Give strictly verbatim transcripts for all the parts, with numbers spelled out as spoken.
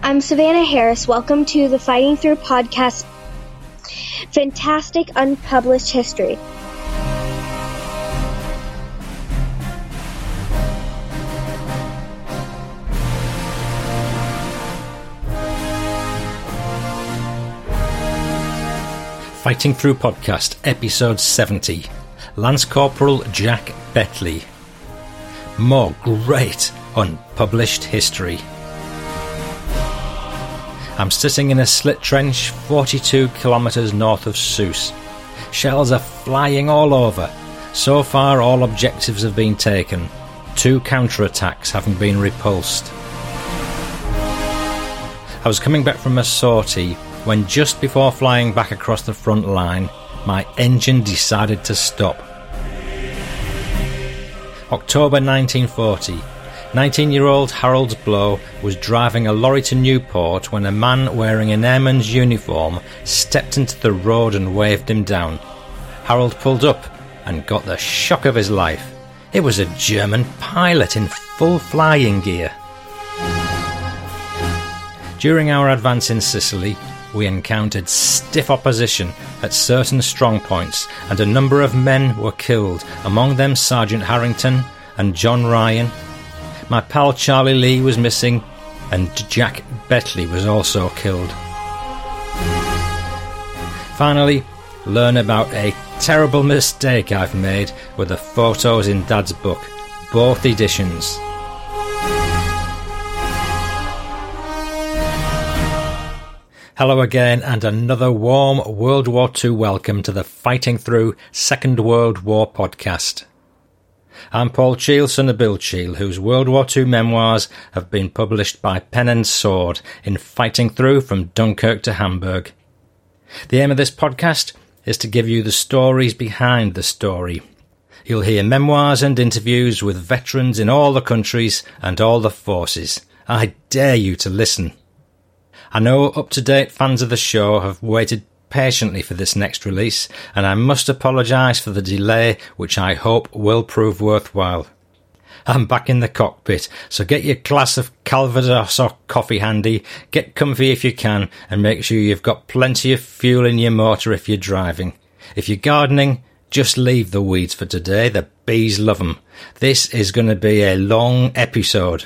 I'm Savannah Harris. Welcome to the Fighting Through podcast, Fantastic Unpublished History. Fighting Through Podcast, Episode seventy. Lance Corporal Jack Bettley. More great unpublished history. I'm sitting in a slit trench forty-two kilometres north of Sousse. Shells are flying all over. So far all objectives have been taken, two counterattacks having been repulsed. I was coming back from a sortie when, just before flying back across the front line, my engine decided to stop. October nineteen forty. nineteen-year-old Harold Blow was driving a lorry to Newport when a man wearing an airman's uniform stepped into the road and waved him down. Harold pulled up and got the shock of his life. It was a German pilot in full flying gear. During our advance in Sicily, we encountered stiff opposition at certain strong points, and a number of men were killed, among them Sergeant Harrington and John Ryan. My pal Charlie Lee was missing, and Jack Bettley was also killed. Finally, learn about a terrible mistake I've made with the photos in Dad's book, both editions. Hello again, and another warm World War Two welcome to the Fighting Through Second World War podcast. I'm Paul Cheel, son of Bill Cheel, whose World War Two memoirs have been published by Pen and Sword in Fighting Through from Dunkirk to Hamburg. The aim of this podcast is to give you the stories behind the story. You'll hear memoirs and interviews with veterans in all the countries and all the forces. I dare you to listen. I know up-to-date fans of the show have waited patiently for this next release, and I must apologise for the delay, which I hope will prove worthwhile. I'm back in the cockpit, so get your glass of Calvados or coffee handy, get comfy if you can, and make sure you've got plenty of fuel in your motor if you're driving. If you're gardening, just leave the weeds for today, the bees love 'em. This is going to be a long episode.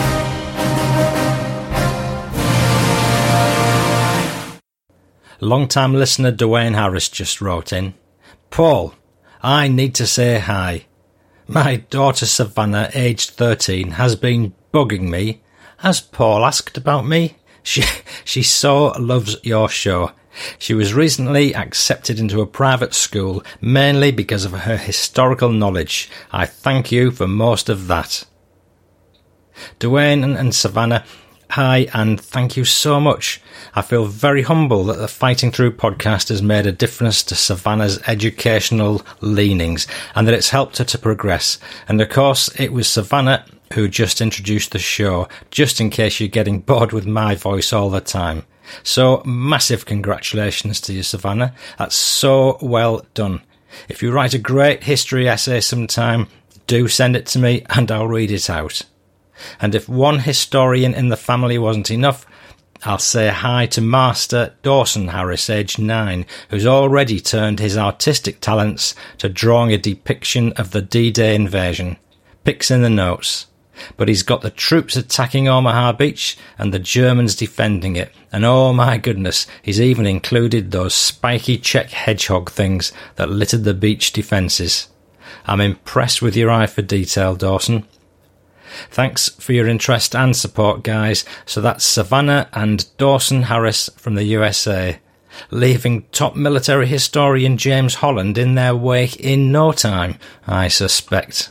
Long-time listener Dwayne Harris just wrote in, Paul, I need to say hi. My daughter Savannah, aged thirteen, has been bugging me. Has Paul asked about me? She, she so loves your show. She was recently accepted into a private school, mainly because of her historical knowledge. I thank you for most of that. Dwayne and, and Savannah, hi, and thank you so much. I feel very humble that the Fighting Through podcast has made a difference to Savannah's educational leanings and that it's helped her to progress. And of course, it was Savannah who just introduced the show, just in case you're getting bored with my voice all the time. So, massive congratulations to you, Savannah. That's so well done. If you write a great history essay sometime, do send it to me and I'll read it out. And if one historian in the family wasn't enough, I'll say hi to Master Dawson Harris, aged nine, who's already turned his artistic talents to drawing a depiction of the D-Day invasion. Pics in the notes. But he's got the troops attacking Omaha Beach and the Germans defending it. And oh my goodness, he's even included those spiky Czech hedgehog things that littered the beach defences. I'm impressed with your eye for detail, Dawson. Thanks for your interest and support, guys. So that's Savannah and Dawson Harris from the U S A, leaving top military historian James Holland in their wake in no time, I suspect.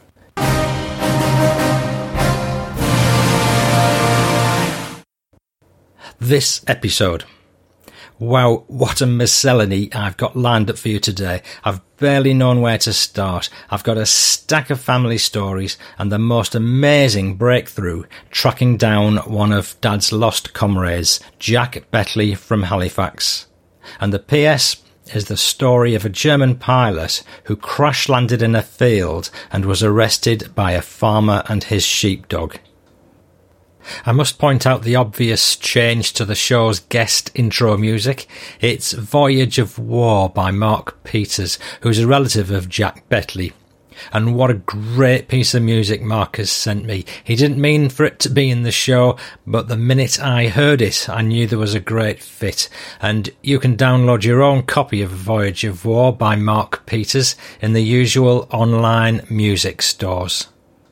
This episode. Wow, what a miscellany I've got lined up for you today. I've barely known where to start. I've got a stack of family stories and the most amazing breakthrough, tracking down one of Dad's lost comrades, Jack Bettley from Halifax. And the P S is the story of a German pilot who crash-landed in a field and was arrested by a farmer and his sheepdog. I must point out the obvious change to the show's guest intro music. It's Voyage of War by Mark Peters, who's a relative of Jack Betley. And what a great piece of music Mark has sent me. He didn't mean for it to be in the show, but the minute I heard it, I knew there was a great fit. And you can download your own copy of Voyage of War by Mark Peters in the usual online music stores.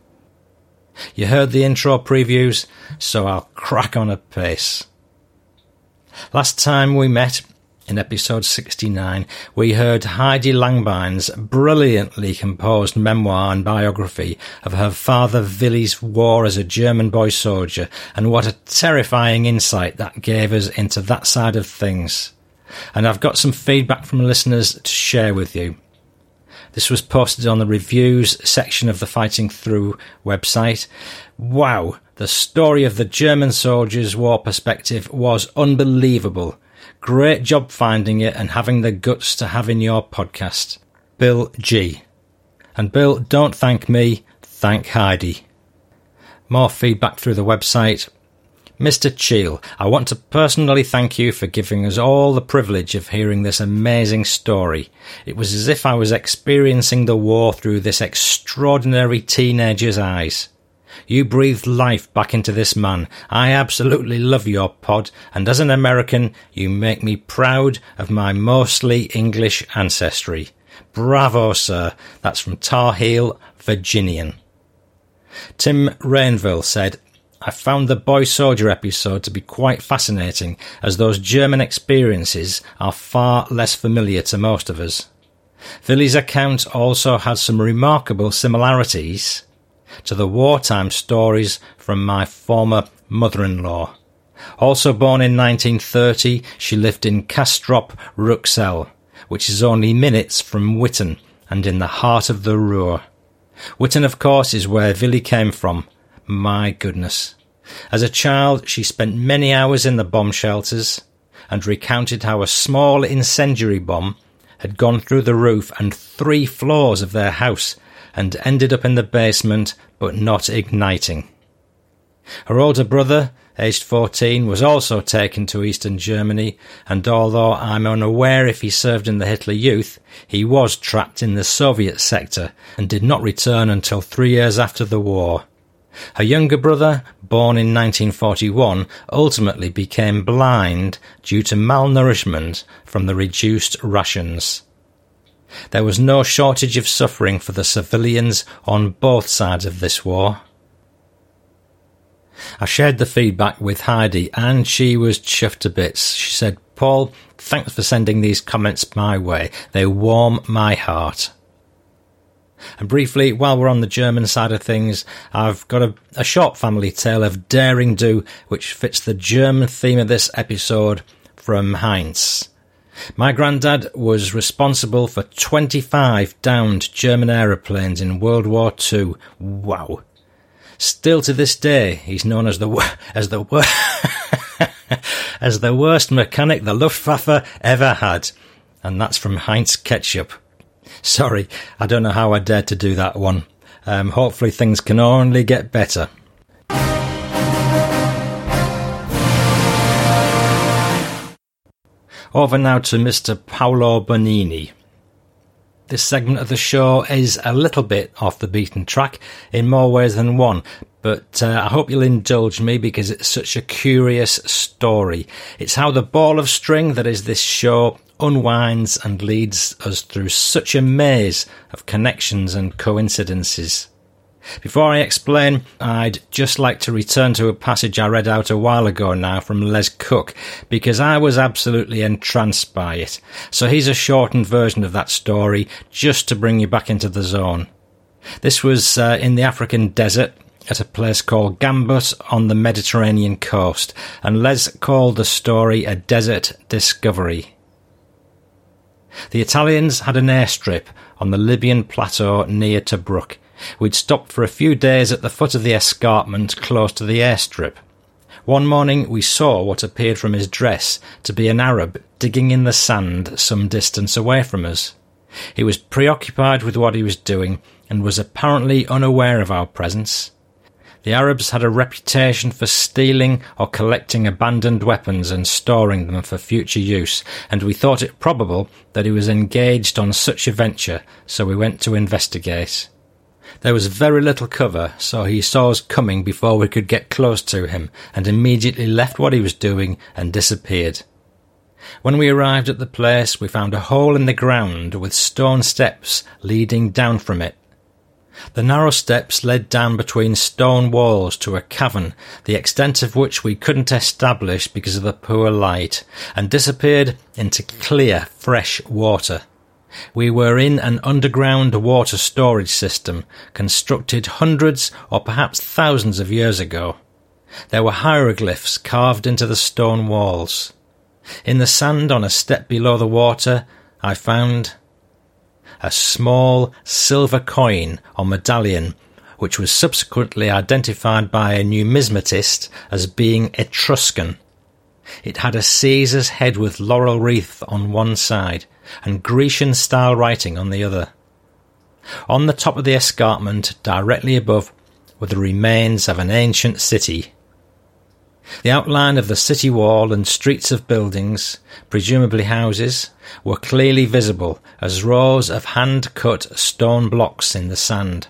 You heard the intro previews, so I'll crack on at pace. Last time we met, in episode sixty-nine, we heard Heidi Langbine's brilliantly composed memoir and biography of her father Willy's war as a German boy soldier, and what a terrifying insight that gave us into that side of things. And I've got some feedback from listeners to share with you. This was posted on the reviews section of the Fighting Through website. Wow, the story of the German soldiers' war perspective was unbelievable. Great job finding it and having the guts to have in your podcast. Bill G. And Bill, don't thank me, thank Heidi. More feedback through the website. Mister Cheel, I want to personally thank you for giving us all the privilege of hearing this amazing story. It was as if I was experiencing the war through this extraordinary teenager's eyes. You breathed life back into this man. I absolutely love your pod, and as an American, you make me proud of my mostly English ancestry. Bravo, sir. That's from Tar Heel, Virginian. Tim Rainville said, I found the Boy Soldier episode to be quite fascinating, as those German experiences are far less familiar to most of us. Willy's account also had some remarkable similarities to the wartime stories from my former mother-in-law. Also born in nineteen thirty, she lived in Castrop, Ruxelles, which is only minutes from Witten and in the heart of the Ruhr. Witten, of course, is where Willy came from. My goodness. As a child, she spent many hours in the bomb shelters and recounted how a small incendiary bomb had gone through the roof and three floors of their house and ended up in the basement, but not igniting. Her older brother, aged fourteen, was also taken to Eastern Germany, and although I'm unaware if he served in the Hitler Youth, he was trapped in the Soviet sector and did not return until three years after the war. Her younger brother, born in nineteen forty-one, ultimately became blind due to malnourishment from the reduced rations. There was no shortage of suffering for the civilians on both sides of this war. I shared the feedback with Heidi and she was chuffed to bits. She said, Paul, thanks for sending these comments my way. They warm my heart. And briefly, while we're on the German side of things, I've got a, a short family tale of daring do, which fits the German theme of this episode, from Heinz. My granddad was responsible for twenty-five downed German aeroplanes in World War Two. Wow. Still to this day, he's known as the as the as the worst mechanic the Luftwaffe ever had. And that's from Heinz Ketchup. Sorry, I don't know how I dared to do that one. Um, hopefully things can only get better. Over now to Mister Paolo Bonini. This segment of the show is a little bit off the beaten track in more ways than one, but uh, I hope you'll indulge me because it's such a curious story. It's how the ball of string that is this show unwinds and leads us through such a maze of connections and coincidences. Before I explain, I'd just like to return to a passage I read out a while ago now from Les Cook, because I was absolutely entranced by it. So here's a shortened version of that story, just to bring you back into the zone. This was uh, in the African desert, at a place called Gambut on the Mediterranean coast, and Les called the story a desert discovery. The Italians had an airstrip on the Libyan plateau near Tobruk. We'd stopped for a few days at the foot of the escarpment close to the airstrip. One morning we saw what appeared from his dress to be an Arab digging in the sand some distance away from us. He was preoccupied with what he was doing and was apparently unaware of our presence. The Arabs had a reputation for stealing or collecting abandoned weapons and storing them for future use, and we thought it probable that he was engaged on such a venture, so we went to investigate. There was very little cover, so he saw us coming before we could get close to him, and immediately left what he was doing and disappeared. When we arrived at the place, we found a hole in the ground with stone steps leading down from it. The narrow steps led down between stone walls to a cavern, the extent of which we couldn't establish because of the poor light, and disappeared into clear, fresh water. We were in an underground water storage system, constructed hundreds or perhaps thousands of years ago. There were hieroglyphs carved into the stone walls. In the sand on a step below the water, I found a small silver coin or medallion, which was subsequently identified by a numismatist as being Etruscan. It had a Caesar's head with laurel wreath on one side and Grecian-style writing on the other. On the top of the escarpment, directly above, were the remains of an ancient city. The outline of the city wall and streets of buildings, presumably houses, were clearly visible as rows of hand-cut stone blocks in the sand.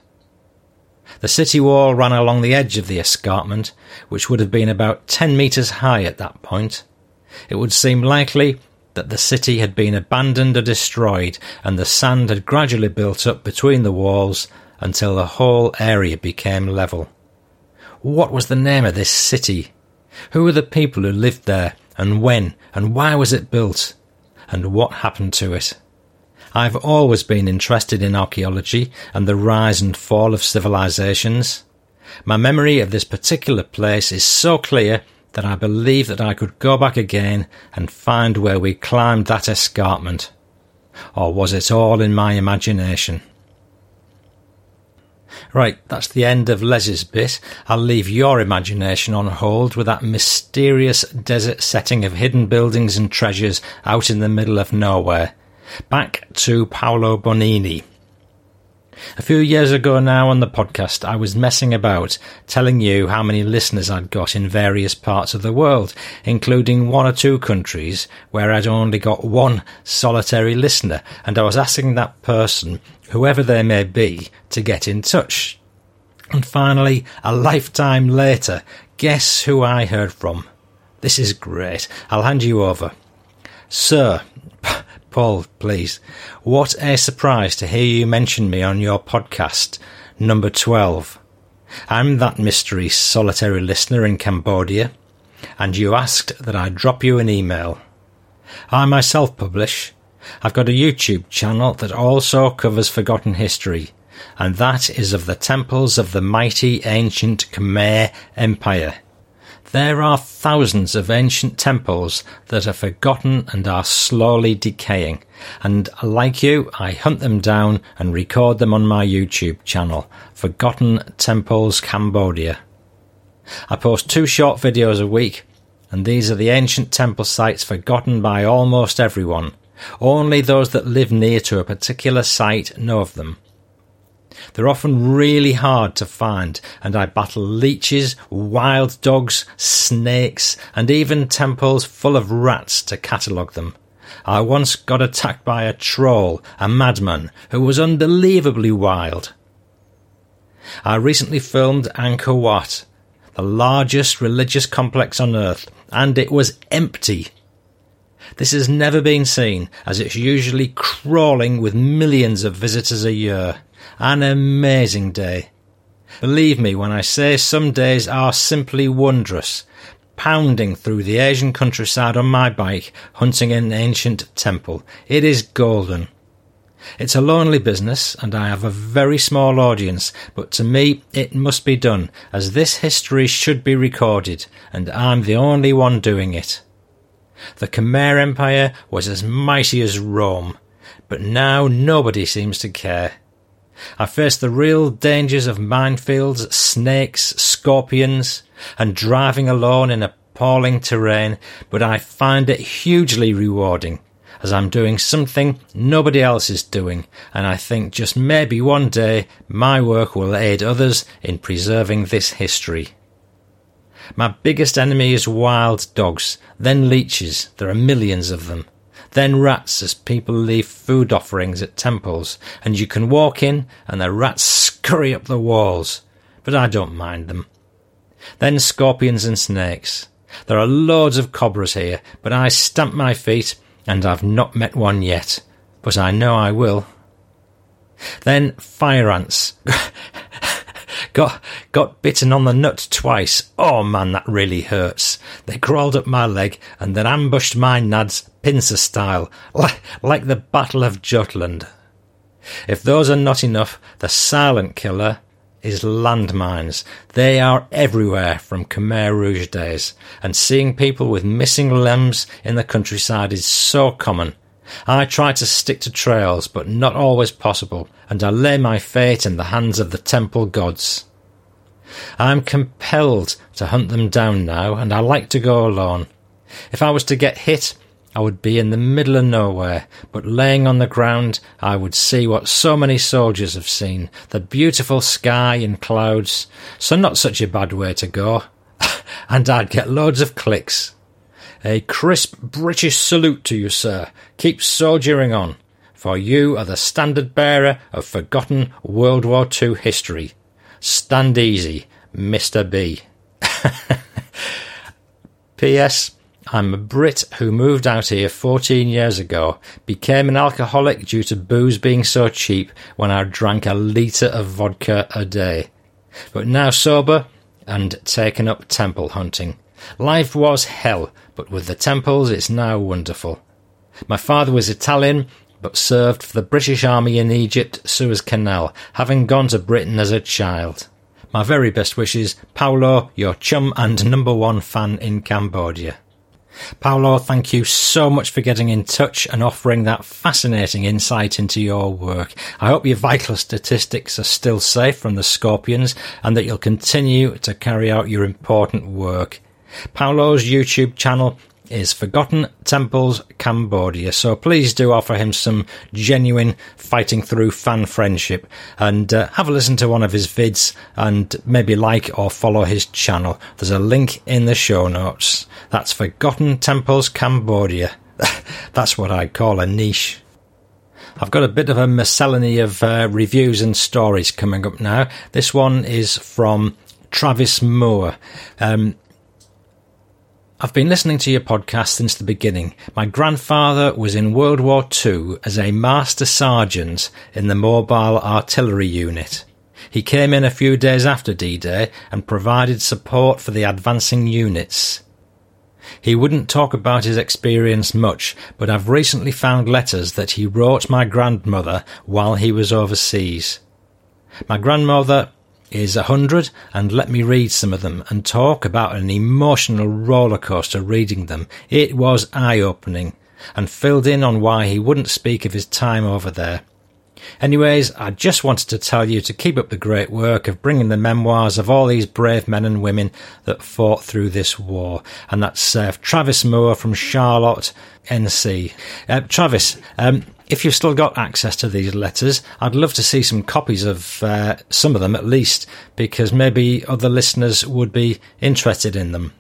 The city wall ran along the edge of the escarpment, which would have been about ten metres high at that point. It would seem likely that the city had been abandoned or destroyed, and the sand had gradually built up between the walls until the whole area became level. What was the name of this city? Who were the people who lived there, and when, and why was it built? And what happened to it? I've always been interested in archaeology and the rise and fall of civilizations. My memory of this particular place is so clear that I believe that I could go back again and find where we climbed that escarpment. Or was it all in my imagination? Right, that's the end of Les's bit. I'll leave your imagination on hold with that mysterious desert setting of hidden buildings and treasures out in the middle of nowhere. Back to Paolo Bonini. A few years ago now on the podcast, I was messing about, telling you how many listeners I'd got in various parts of the world, including one or two countries where I'd only got one solitary listener, and I was asking that person, whoever they may be, to get in touch. And finally, a lifetime later, guess who I heard from? This is great. I'll hand you over. Sir, Paul, please, what a surprise to hear you mention me on your podcast, number twelve. I'm that mystery solitary listener in Cambodia, and you asked that I drop you an email. I myself publish. I've got a YouTube channel that also covers forgotten history, and that is of the temples of the mighty ancient Khmer Empire. There are thousands of ancient temples that are forgotten and are slowly decaying, and like you, I hunt them down and record them on my YouTube channel, Forgotten Temples Cambodia. I post two short videos a week, and these are the ancient temple sites forgotten by almost everyone. Only those that live near to a particular site know of them. They're often really hard to find, and I battle leeches, wild dogs, snakes, and even temples full of rats to catalogue them. I once got attacked by a troll, a madman, who was unbelievably wild. I recently filmed Angkor Wat, the largest religious complex on earth, and it was empty. This has never been seen, as it's usually crawling with millions of visitors a year. An amazing day. Believe me when I say some days are simply wondrous, pounding through the Asian countryside on my bike, hunting an ancient temple. It is golden. It's a lonely business, and I have a very small audience, but to me it must be done, as this history should be recorded, and I'm the only one doing it. The Khmer Empire was as mighty as Rome, but now nobody seems to care. I face the real dangers of minefields, snakes, scorpions, and driving alone in appalling terrain, but I find it hugely rewarding. as I'm doing something nobody else is doing, and I think just maybe one day my work will aid others in preserving this history. My biggest enemy is wild dogs, then leeches, there are millions of them, then rats as people leave food offerings at temples, and you can walk in and the rats scurry up the walls, but I don't mind them. Then scorpions and snakes. There are loads of cobras here, but I stamp my feet, and I've not met one yet, but I know I will. Then fire ants. got got bitten on the nut twice. Oh man, that really hurts. They crawled up my leg and then ambushed my nads pincer style, like, like the Battle of Jutland. If those are not enough, the silent killer is landmines. They are everywhere from Khmer Rouge days, and seeing people with missing limbs in the countryside is so common. I try to stick to trails, but not always possible, and I lay my fate in the hands of the temple gods. I am compelled to hunt them down now, and I like to go alone. If I was to get hit, I would be in the middle of nowhere, but laying on the ground I would see what so many soldiers have seen, the beautiful sky and clouds, so not such a bad way to go, and I'd get loads of clicks. A crisp British salute to you, sir. Keep soldiering on, for you are the standard bearer of forgotten World War Two history. Stand easy, Mister B. P S I'm a Brit who moved out here fourteen years ago, became an alcoholic due to booze being so cheap when I drank a litre of vodka a day, but now sober and taken up temple hunting. Life was hell, but with the temples it's now wonderful. My father was Italian, but served for the British Army in Egypt, Suez Canal, having gone to Britain as a child. My very best wishes, Paolo, your chum and number one fan in Cambodia. Paolo, thank you so much for getting in touch and offering that fascinating insight into your work. I hope your vital statistics are still safe from the scorpions and that you'll continue to carry out your important work. Paolo's YouTube channel is Forgotten Temples Cambodia, so please do offer him some genuine fighting through fan friendship and uh, have a listen to one of his vids and maybe like or follow his channel. There's a link in the show notes. That's Forgotten Temples Cambodia. That's what I call a niche. I've got a bit of a miscellany of uh, reviews and stories coming up now. This one is from Travis Moore. Um, I've been listening to your podcast since the beginning. My grandfather was in World War Two as a Master Sergeant in the Mobile Artillery Unit. He came in a few days after D-Day and provided support for the advancing units. He wouldn't talk about his experience much, but I've recently found letters that he wrote my grandmother while he was overseas. My grandmother is a hundred, and let me read some of them and talk about an emotional roller coaster reading them. It was eye-opening and filled in on why he wouldn't speak of his time over there. Anyways, I just wanted to tell you to keep up the great work of bringing the memoirs of all these brave men and women that fought through this war. And that's uh, Travis Moore from Charlotte, N C. Uh, Travis, um, if you've still got access to these letters, I'd love to see some copies of uh, some of them at least, because maybe other listeners would be interested in them.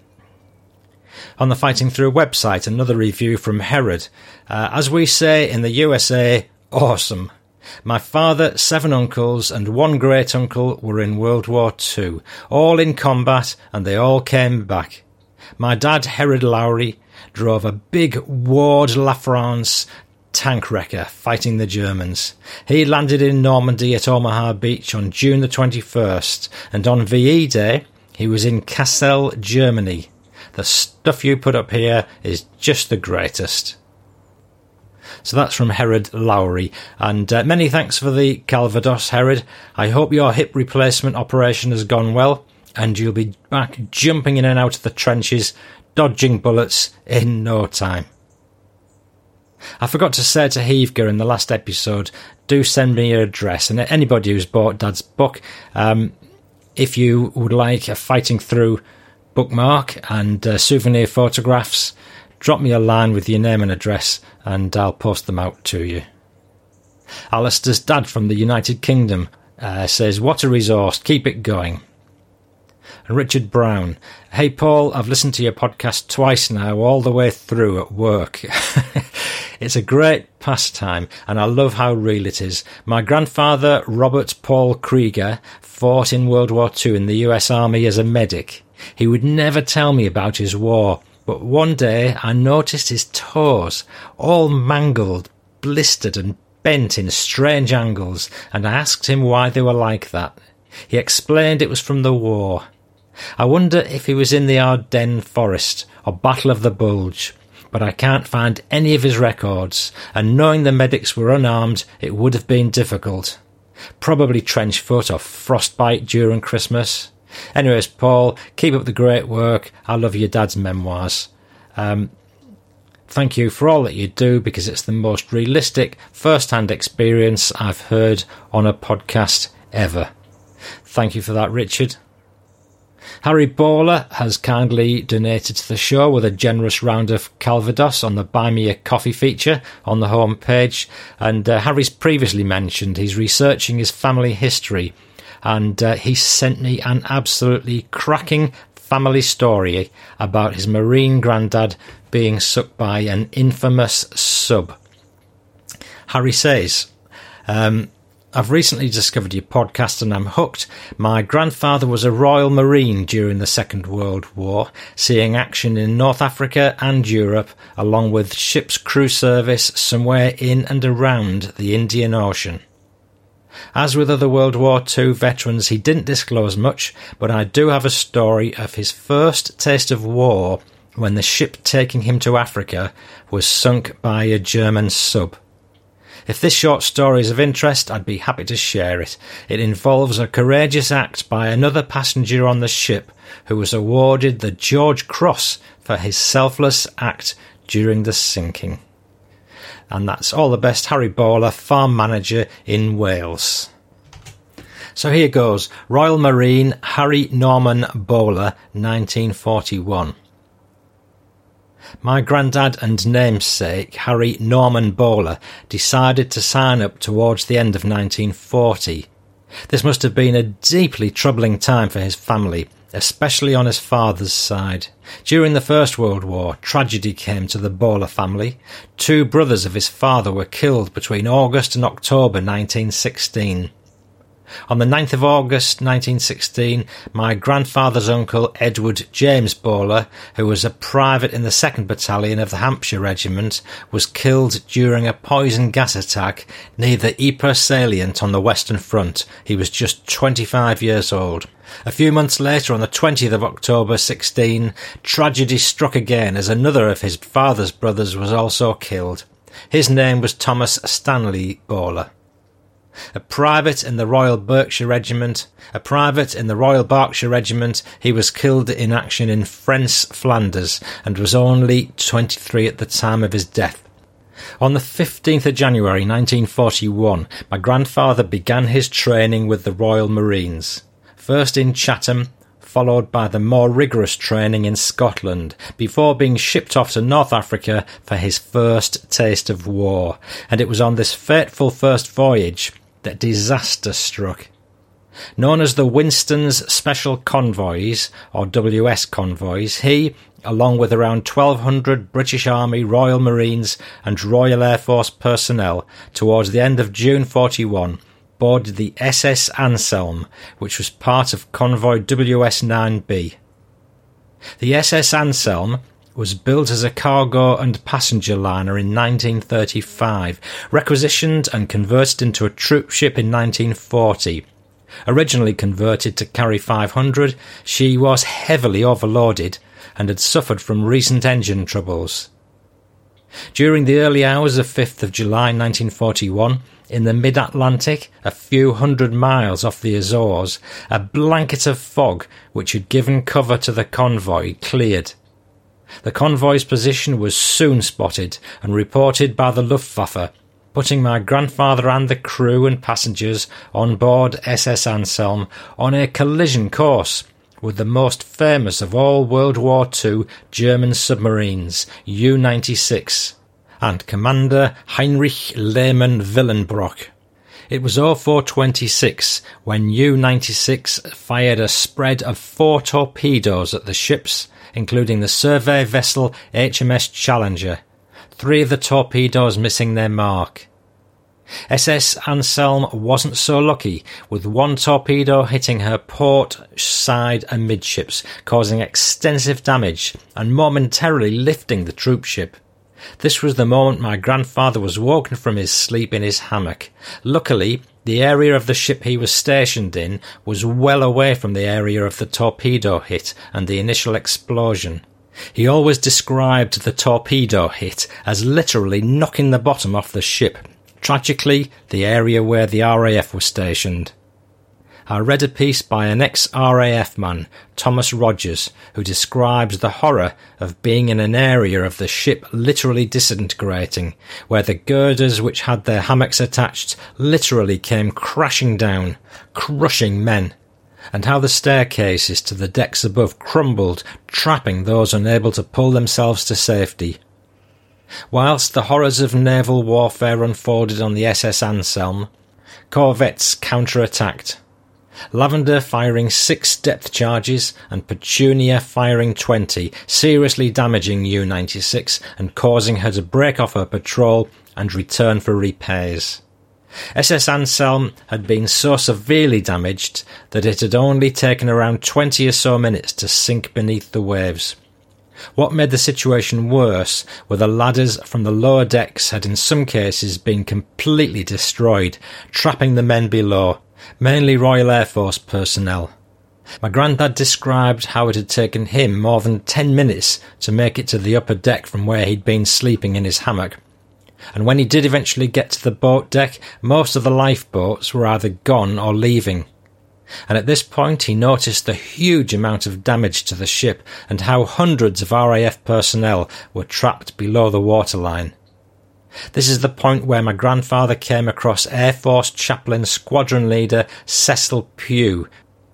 On the Fighting Through website, another review from Herod. Uh, as we say in the U S A, awesome. My father, seven uncles and one great-uncle were in World War Two, all in combat, and they all came back. My dad, Herod Lowry, drove a big Ward La France tank wrecker fighting the Germans. He landed in Normandy at Omaha Beach on June the twenty-first, and on V E Day he was in Kassel, Germany. The stuff you put up here is just the greatest. So that's from Herod Lowry, and uh, many thanks for the Calvados, Herod. I hope your hip replacement operation has gone well, and you'll be back jumping in and out of the trenches, dodging bullets in no time. I forgot to say to Heavger in the last episode, do send me your address, and anybody who's bought Dad's book, um, if you would like a Fighting Through bookmark and uh, souvenir photographs, drop me a line with your name and address and I'll post them out to you. Alistair's dad from the United Kingdom uh, says, what a resource, keep it going. And Richard Brown, hey Paul, I've listened to your podcast twice now, all the way through at work. It's a great pastime, and I love how real it is. My grandfather, Robert Paul Krieger, fought in World War Two in the U S Army as a medic. He would never tell me about his war, but one day I noticed his toes, all mangled, blistered and bent in strange angles, and I asked him why they were like that. He explained it was from the war. I wonder if he was in the Ardennes Forest or Battle of the Bulge, but I can't find any of his records, and knowing the medics were unarmed, it would have been difficult. Probably trench foot or frostbite during Christmas. Anyways, Paul, keep up the great work. I love your dad's memoirs. Um, thank you for all that you do, because it's the most realistic first-hand experience I've heard on a podcast ever. Thank you for that, Richard. Harry Bowler has kindly donated to the show with a generous round of Calvados on the Buy Me a Coffee feature on the home page. And uh, Harry's previously mentioned he's researching his family history, and uh, he sent me an absolutely cracking family story about his Marine granddad being sucked by an infamous sub. Harry says, um, I've recently discovered your podcast and I'm hooked. My grandfather was a Royal Marine during the Second World War, seeing action in North Africa and Europe, along with ship's crew service somewhere in and around the Indian Ocean. As with other World War Two veterans, he didn't disclose much, but I do have a story of his first taste of war when the ship taking him to Africa was sunk by a German sub. If this short story is of interest, I'd be happy to share it. It involves a courageous act by another passenger on the ship who was awarded the George Cross for his selfless act during the sinking. And that's all the best, Harry Bowler, farm manager in Wales. So here goes. Royal Marine Harry Norman Bowler, nineteen forty-one. My granddad and namesake, Harry Norman Bowler, decided to sign up towards the end of nineteen forty. This must have been a deeply troubling time for his family, especially on his father's side. During the First World War, tragedy came to the Bowler family. Two brothers of his father were killed between August and October nineteen sixteen. On the ninth of August nineteen sixteen, my grandfather's uncle Edward James Bowler, who was a private in the second Battalion of the Hampshire Regiment, was killed during a poison gas attack near the Ypres salient on the Western Front. He was just twenty-five years old. A few months later, on the twentieth of October sixteen, tragedy struck again as another of his father's brothers was also killed. His name was Thomas Stanley Bowler. A private in the Royal Berkshire Regiment, a private in the Royal Berkshire Regiment, he was killed in action in French Flanders and was only twenty-three at the time of his death. On the fifteenth of January nineteen forty-one, my grandfather began his training with the Royal Marines, first in Chatham, followed by the more rigorous training in Scotland, before being shipped off to North Africa for his first taste of war. And it was on this fateful first voyage that disaster struck. Known as the Winston's Special Convoys, or W S Convoys, he, along with around twelve hundred British Army, Royal Marines and Royal Air Force personnel, towards the end of June forty-one, boarded the S S Anselm, which was part of Convoy W S nine B. The S S Anselm was built as a cargo and passenger liner in nineteen thirty-five, requisitioned and converted into a troop ship in nineteen forty. Originally converted to carry five hundred, she was heavily overloaded and had suffered from recent engine troubles. During the early hours of fifth of July nineteen forty-one, in the mid-Atlantic, a few hundred miles off the Azores, a blanket of fog which had given cover to the convoy cleared. The convoy's position was soon spotted and reported by the Luftwaffe, putting my grandfather and the crew and passengers on board S S Anselm on a collision course, with the most famous of all World War Two German submarines, U ninety-six, and Commander Heinrich Lehmann Willenbrock. It was oh four twenty-six when U ninety-six fired a spread of four torpedoes at the ships, including the survey vessel H M S Challenger, three of the torpedoes missing their mark. S S Anselm wasn't so lucky, with one torpedo hitting her port, side amidships, causing extensive damage and momentarily lifting the troopship. This was the moment my grandfather was woken from his sleep in his hammock. Luckily, the area of the ship he was stationed in was well away from the area of the torpedo hit and the initial explosion. He always described the torpedo hit as literally knocking the bottom off the ship, tragically the area where the R A F was stationed. I read a piece by an ex-R A F man, Thomas Rogers, who describes the horror of being in an area of the ship literally disintegrating, where the girders which had their hammocks attached literally came crashing down, crushing men, and how the staircases to the decks above crumbled, trapping those unable to pull themselves to safety. Whilst the horrors of naval warfare unfolded on the S S Anselm, corvettes counter-attacked. Lavender firing six depth charges and Petunia firing twenty, seriously damaging U ninety-six and causing her to break off her patrol and return for repairs. S S Anselm had been so severely damaged that it had only taken around twenty or so minutes to sink beneath the waves. What made the situation worse were the ladders from the lower decks had in some cases been completely destroyed, trapping the men below, mainly Royal Air Force personnel. My granddad described how it had taken him more than ten minutes to make it to the upper deck from where he'd been sleeping in his hammock. And when he did eventually get to the boat deck, most of the lifeboats were either gone or leaving. And at this point he noticed the huge amount of damage to the ship and how hundreds of R A F personnel were trapped below the waterline. This is the point where my grandfather came across Air Force Chaplain Squadron Leader Cecil Pugh.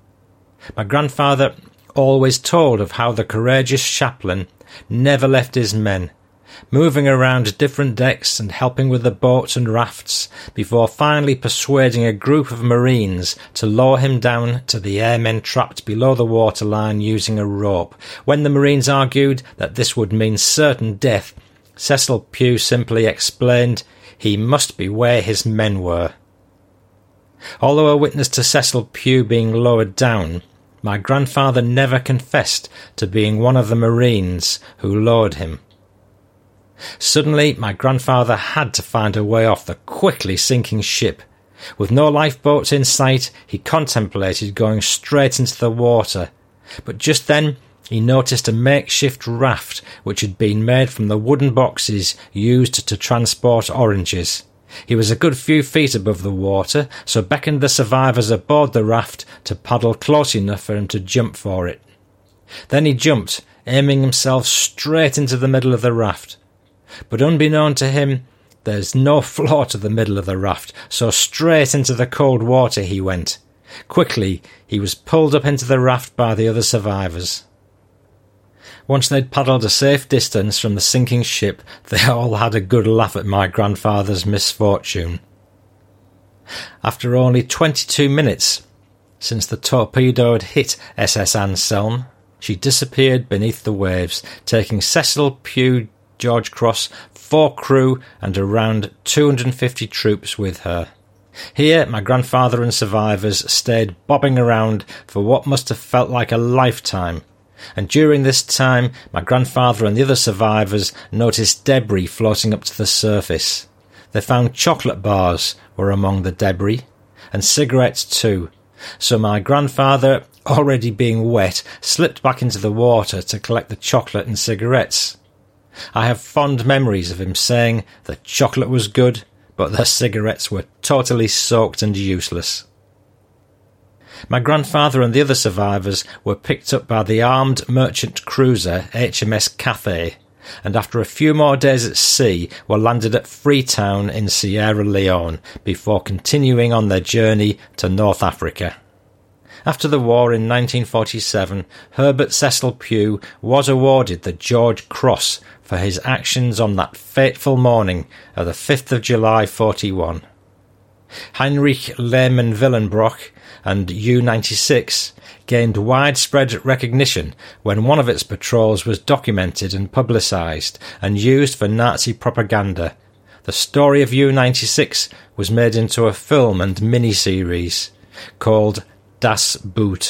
My grandfather always told of how the courageous chaplain never left his men, moving around different decks and helping with the boats and rafts, before finally persuading a group of Marines to lower him down to the airmen trapped below the waterline using a rope. When the Marines argued that this would mean certain death, Cecil Pugh simply explained he must be where his men were. Although a witness to Cecil Pugh being lowered down, my grandfather never confessed to being one of the Marines who lowered him. Suddenly, my grandfather had to find a way off the quickly sinking ship. With no lifeboats in sight, he contemplated going straight into the water. But just then, he noticed a makeshift raft which had been made from the wooden boxes used to transport oranges. He was a good few feet above the water, so beckoned the survivors aboard the raft to paddle close enough for him to jump for it. Then he jumped, aiming himself straight into the middle of the raft. But unbeknown to him, there's no floor to the middle of the raft, so straight into the cold water he went. Quickly, he was pulled up into the raft by the other survivors. Once they'd paddled a safe distance from the sinking ship, they all had a good laugh at my grandfather's misfortune. After only twenty-two minutes since the torpedo had hit S S Anselm, she disappeared beneath the waves, taking Cecil Pugh, George Cross, four crew and around two hundred fifty troops with her. Here my grandfather and survivors stayed bobbing around for what must have felt like a lifetime, and during this time my grandfather and the other survivors noticed debris floating up to the surface. They found chocolate bars were among the debris, and cigarettes too, so my grandfather, already being wet, slipped back into the water to collect the chocolate and cigarettes. I have fond memories of him saying the chocolate was good, but the cigarettes were totally soaked and useless. My grandfather and the other survivors were picked up by the armed merchant cruiser H M S Cathay, and after a few more days at sea were landed at Freetown in Sierra Leone before continuing on their journey to North Africa. After the war in nineteen forty-seven, Herbert Cecil Pugh was awarded the George Cross for his actions on that fateful morning of the fifth of July forty-one. Heinrich Lehmann Willenbrock and U ninety-six gained widespread recognition when one of its patrols was documented and publicised and used for Nazi propaganda. The story of U ninety-six was made into a film and mini-series called Das Boot.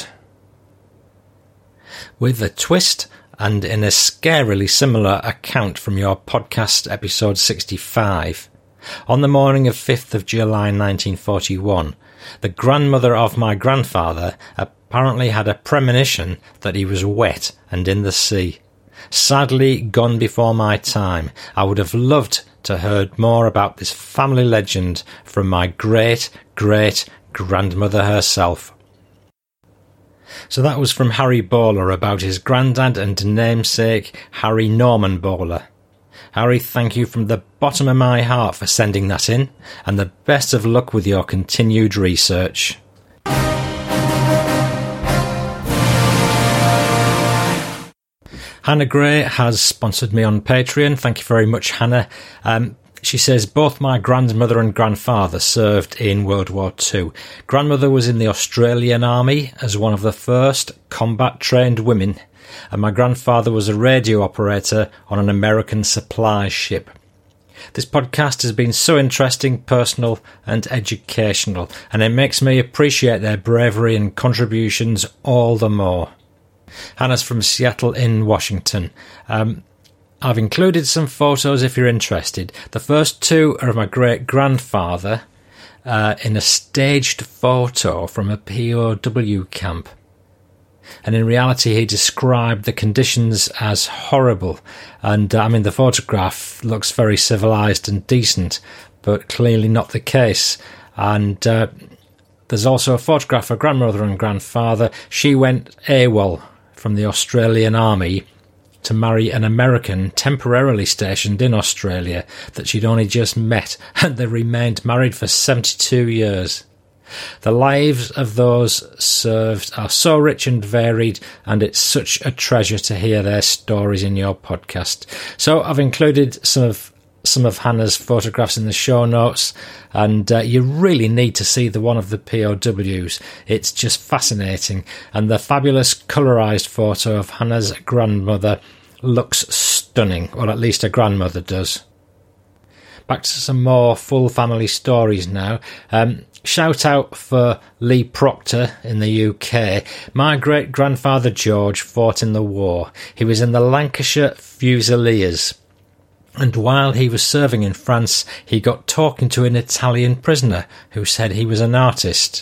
With a twist and in a scarily similar account from your podcast episode sixty-five, on the morning of fifth of July nineteen forty-one, the grandmother of my grandfather apparently had a premonition that he was wet and in the sea. Sadly gone before my time. I would have loved to have heard more about this family legend from my great-great-grandmother herself. So that was from Harry Bowler about his granddad and namesake Harry Norman Bowler. Harry, thank you from the bottom of my heart for sending that in, and the best of luck with your continued research. Hannah Gray has sponsored me on Patreon. Thank you very much, Hannah. Um, she says, both my grandmother and grandfather served in World War Two. Grandmother was in the Australian Army as one of the first combat-trained women, and my grandfather was a radio operator on an American supply ship. This podcast has been so interesting, personal and educational, and it makes me appreciate their bravery and contributions all the more. Hannah's from Seattle in Washington. Um, I've included some photos if you're interested. The first two are of my great-grandfather uh, in a staged photo from a P O W camp. And in reality, he described the conditions as horrible. And, uh, I mean, the photograph looks very civilised and decent, but clearly not the case. And uh, there's also a photograph of grandmother and grandfather. She went AWOL from the Australian Army to marry an American temporarily stationed in Australia that she'd only just met, and they remained married for seventy-two years. The lives of those served are so rich and varied, and it's such a treasure to hear their stories in your podcast. So I've included some of some of Hannah's photographs in the show notes, and uh, you really need to see the one of the P O Ws. It's just fascinating, and the fabulous colourised photo of Hannah's grandmother looks stunning, or at least her grandmother does. Back to some more full family stories now. Um, shout out for Lee Proctor in the U K. My great-grandfather George fought in the war. He was in the Lancashire Fusiliers. And while he was serving in France, he got talking to an Italian prisoner who said he was an artist.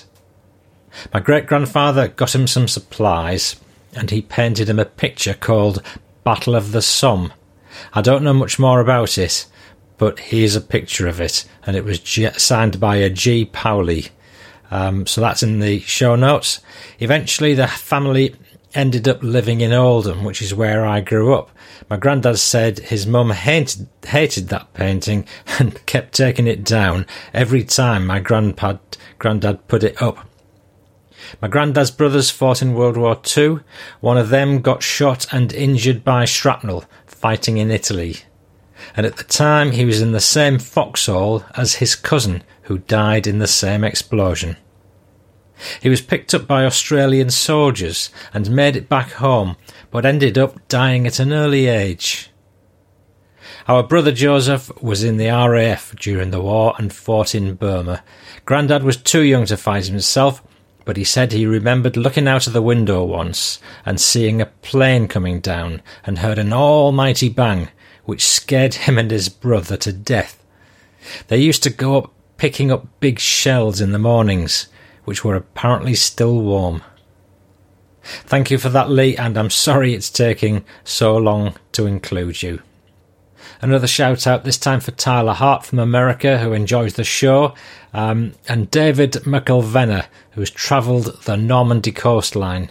My great-grandfather got him some supplies, and he painted him a picture called Battle of the Somme. I don't know much more about it, but here's a picture of it, and it was G- signed by a G. Powley. Um, so that's in the show notes. Eventually, the family ended up living in Oldham, which is where I grew up. My granddad said his mum hated, hated that painting and kept taking it down every time my grandpad, granddad put it up. My granddad's brothers fought in World War Two. One of them got shot and injured by shrapnel fighting in Italy. And at the time he was in the same foxhole as his cousin who died in the same explosion. He was picked up by Australian soldiers and made it back home, but ended up dying at an early age. Our brother Joseph was in the R A F during the war and fought in Burma. Grandad was too young to fight himself, but he said he remembered looking out of the window once and seeing a plane coming down and heard an almighty bang, which scared him and his brother to death. They used to go up picking up big shells in the mornings, which were apparently still warm. Thank you for that, Lee, and I'm sorry it's taking so long to include you. Another shout out, this time for Tyler Hart from America, who enjoys the show, um, and David McElvenna, who's travelled the Normandy coastline.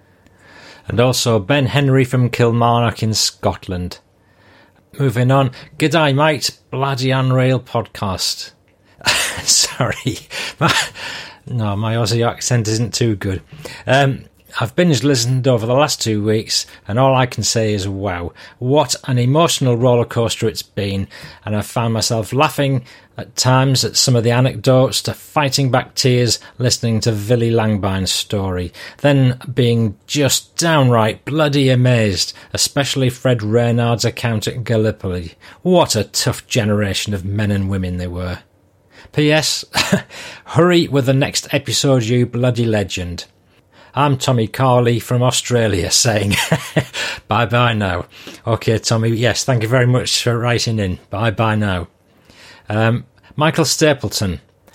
And also Ben Henry from Kilmarnock in Scotland. Moving on, G'day mate, bloody unreal podcast. Sorry, my, No, my Aussie accent isn't too good. Um, I've binge listened over the last two weeks, and all I can say is wow, what an emotional roller coaster it's been, and I've found myself laughing at times at some of the anecdotes, to fighting back tears listening to Villy Langbine's story, then being just downright bloody amazed, especially Fred Reynard's account at Gallipoli. What a tough generation of men and women they were. P S. Hurry with the next episode, you bloody legend. I'm Tommy Carley from Australia saying bye-bye now. OK, Tommy, yes, thank you very much for writing in. Bye-bye now. Um, Michael Stapleton.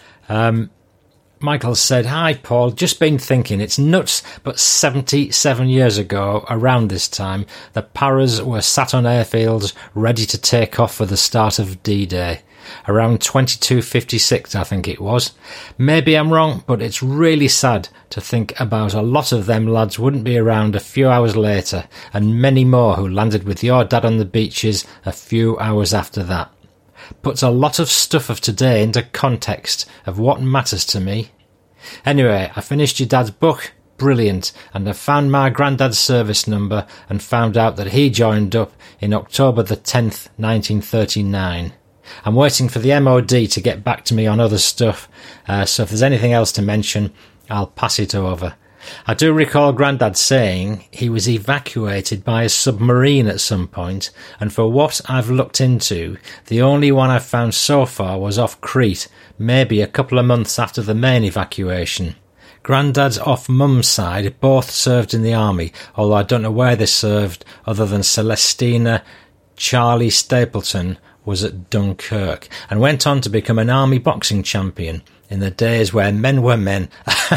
Um, Michael said, "Hi, Paul. Just been thinking, it's nuts, but seventy-seven years ago, around this time, the Paras were sat on airfields ready to take off for the start of D-Day. Around twenty-two fifty-six, I think it was. Maybe I'm wrong, but it's really sad to think about a lot of them lads wouldn't be around a few hours later, and many more who landed with your dad on the beaches a few hours after that. Puts a lot of stuff of today into context of what matters to me. Anyway, I finished your dad's book. Brilliant. And I found my granddad's service number and found out that he joined up in October the tenth, nineteen thirty-nine. I'm waiting for the M O D to get back to me on other stuff, uh, so if there's anything else to mention, I'll pass it over. I do recall Grandad saying he was evacuated by a submarine at some point, and for what I've looked into, the only one I've found so far was off Crete, maybe a couple of months after the main evacuation. Grandad's off Mum's side both served in the army, although I don't know where they served other than Celestina. Charlie Stapleton was at Dunkirk and went on to become an army boxing champion in the days where men were men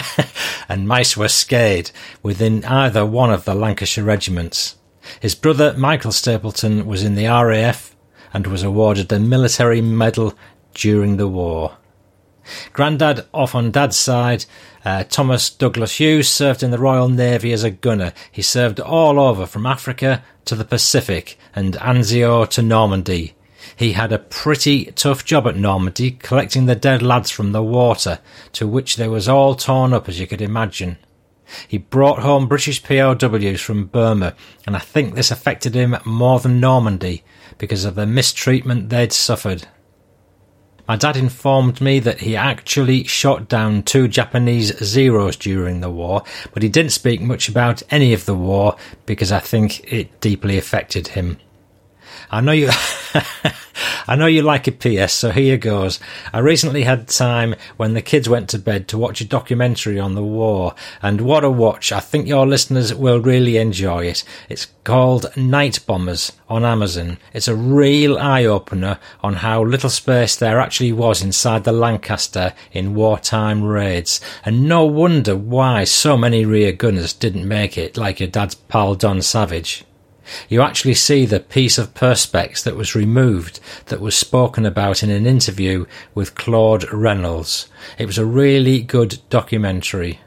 and mice were scared within either one of the Lancashire regiments. His brother Michael Stapleton was in the R A F and was awarded a military medal during the war. Grandad off on Dad's side, uh, Thomas Douglas Hughes served in the Royal Navy as a gunner. He served all over from Africa to the Pacific and Anzio to Normandy. He had a pretty tough job at Normandy, collecting the dead lads from the water, to which they was all torn up, as you could imagine. He brought home British P O Ws from Burma, and I think this affected him more than Normandy, because of the mistreatment they'd suffered. My dad informed me that he actually shot down two Japanese Zeros during the war, but he didn't speak much about any of the war, because I think it deeply affected him. I know you I know you like a P S, so here goes. I recently had time when the kids went to bed to watch a documentary on the war, and what a watch. I think your listeners will really enjoy it. It's called Night Bombers on Amazon. It's a real eye-opener on how little space there actually was inside the Lancaster in wartime raids, and no wonder why so many rear gunners didn't make it, like your dad's pal Don Savage. You actually see the piece of perspex that was removed that was spoken about in an interview with Claude Reynolds. It was a really good documentary.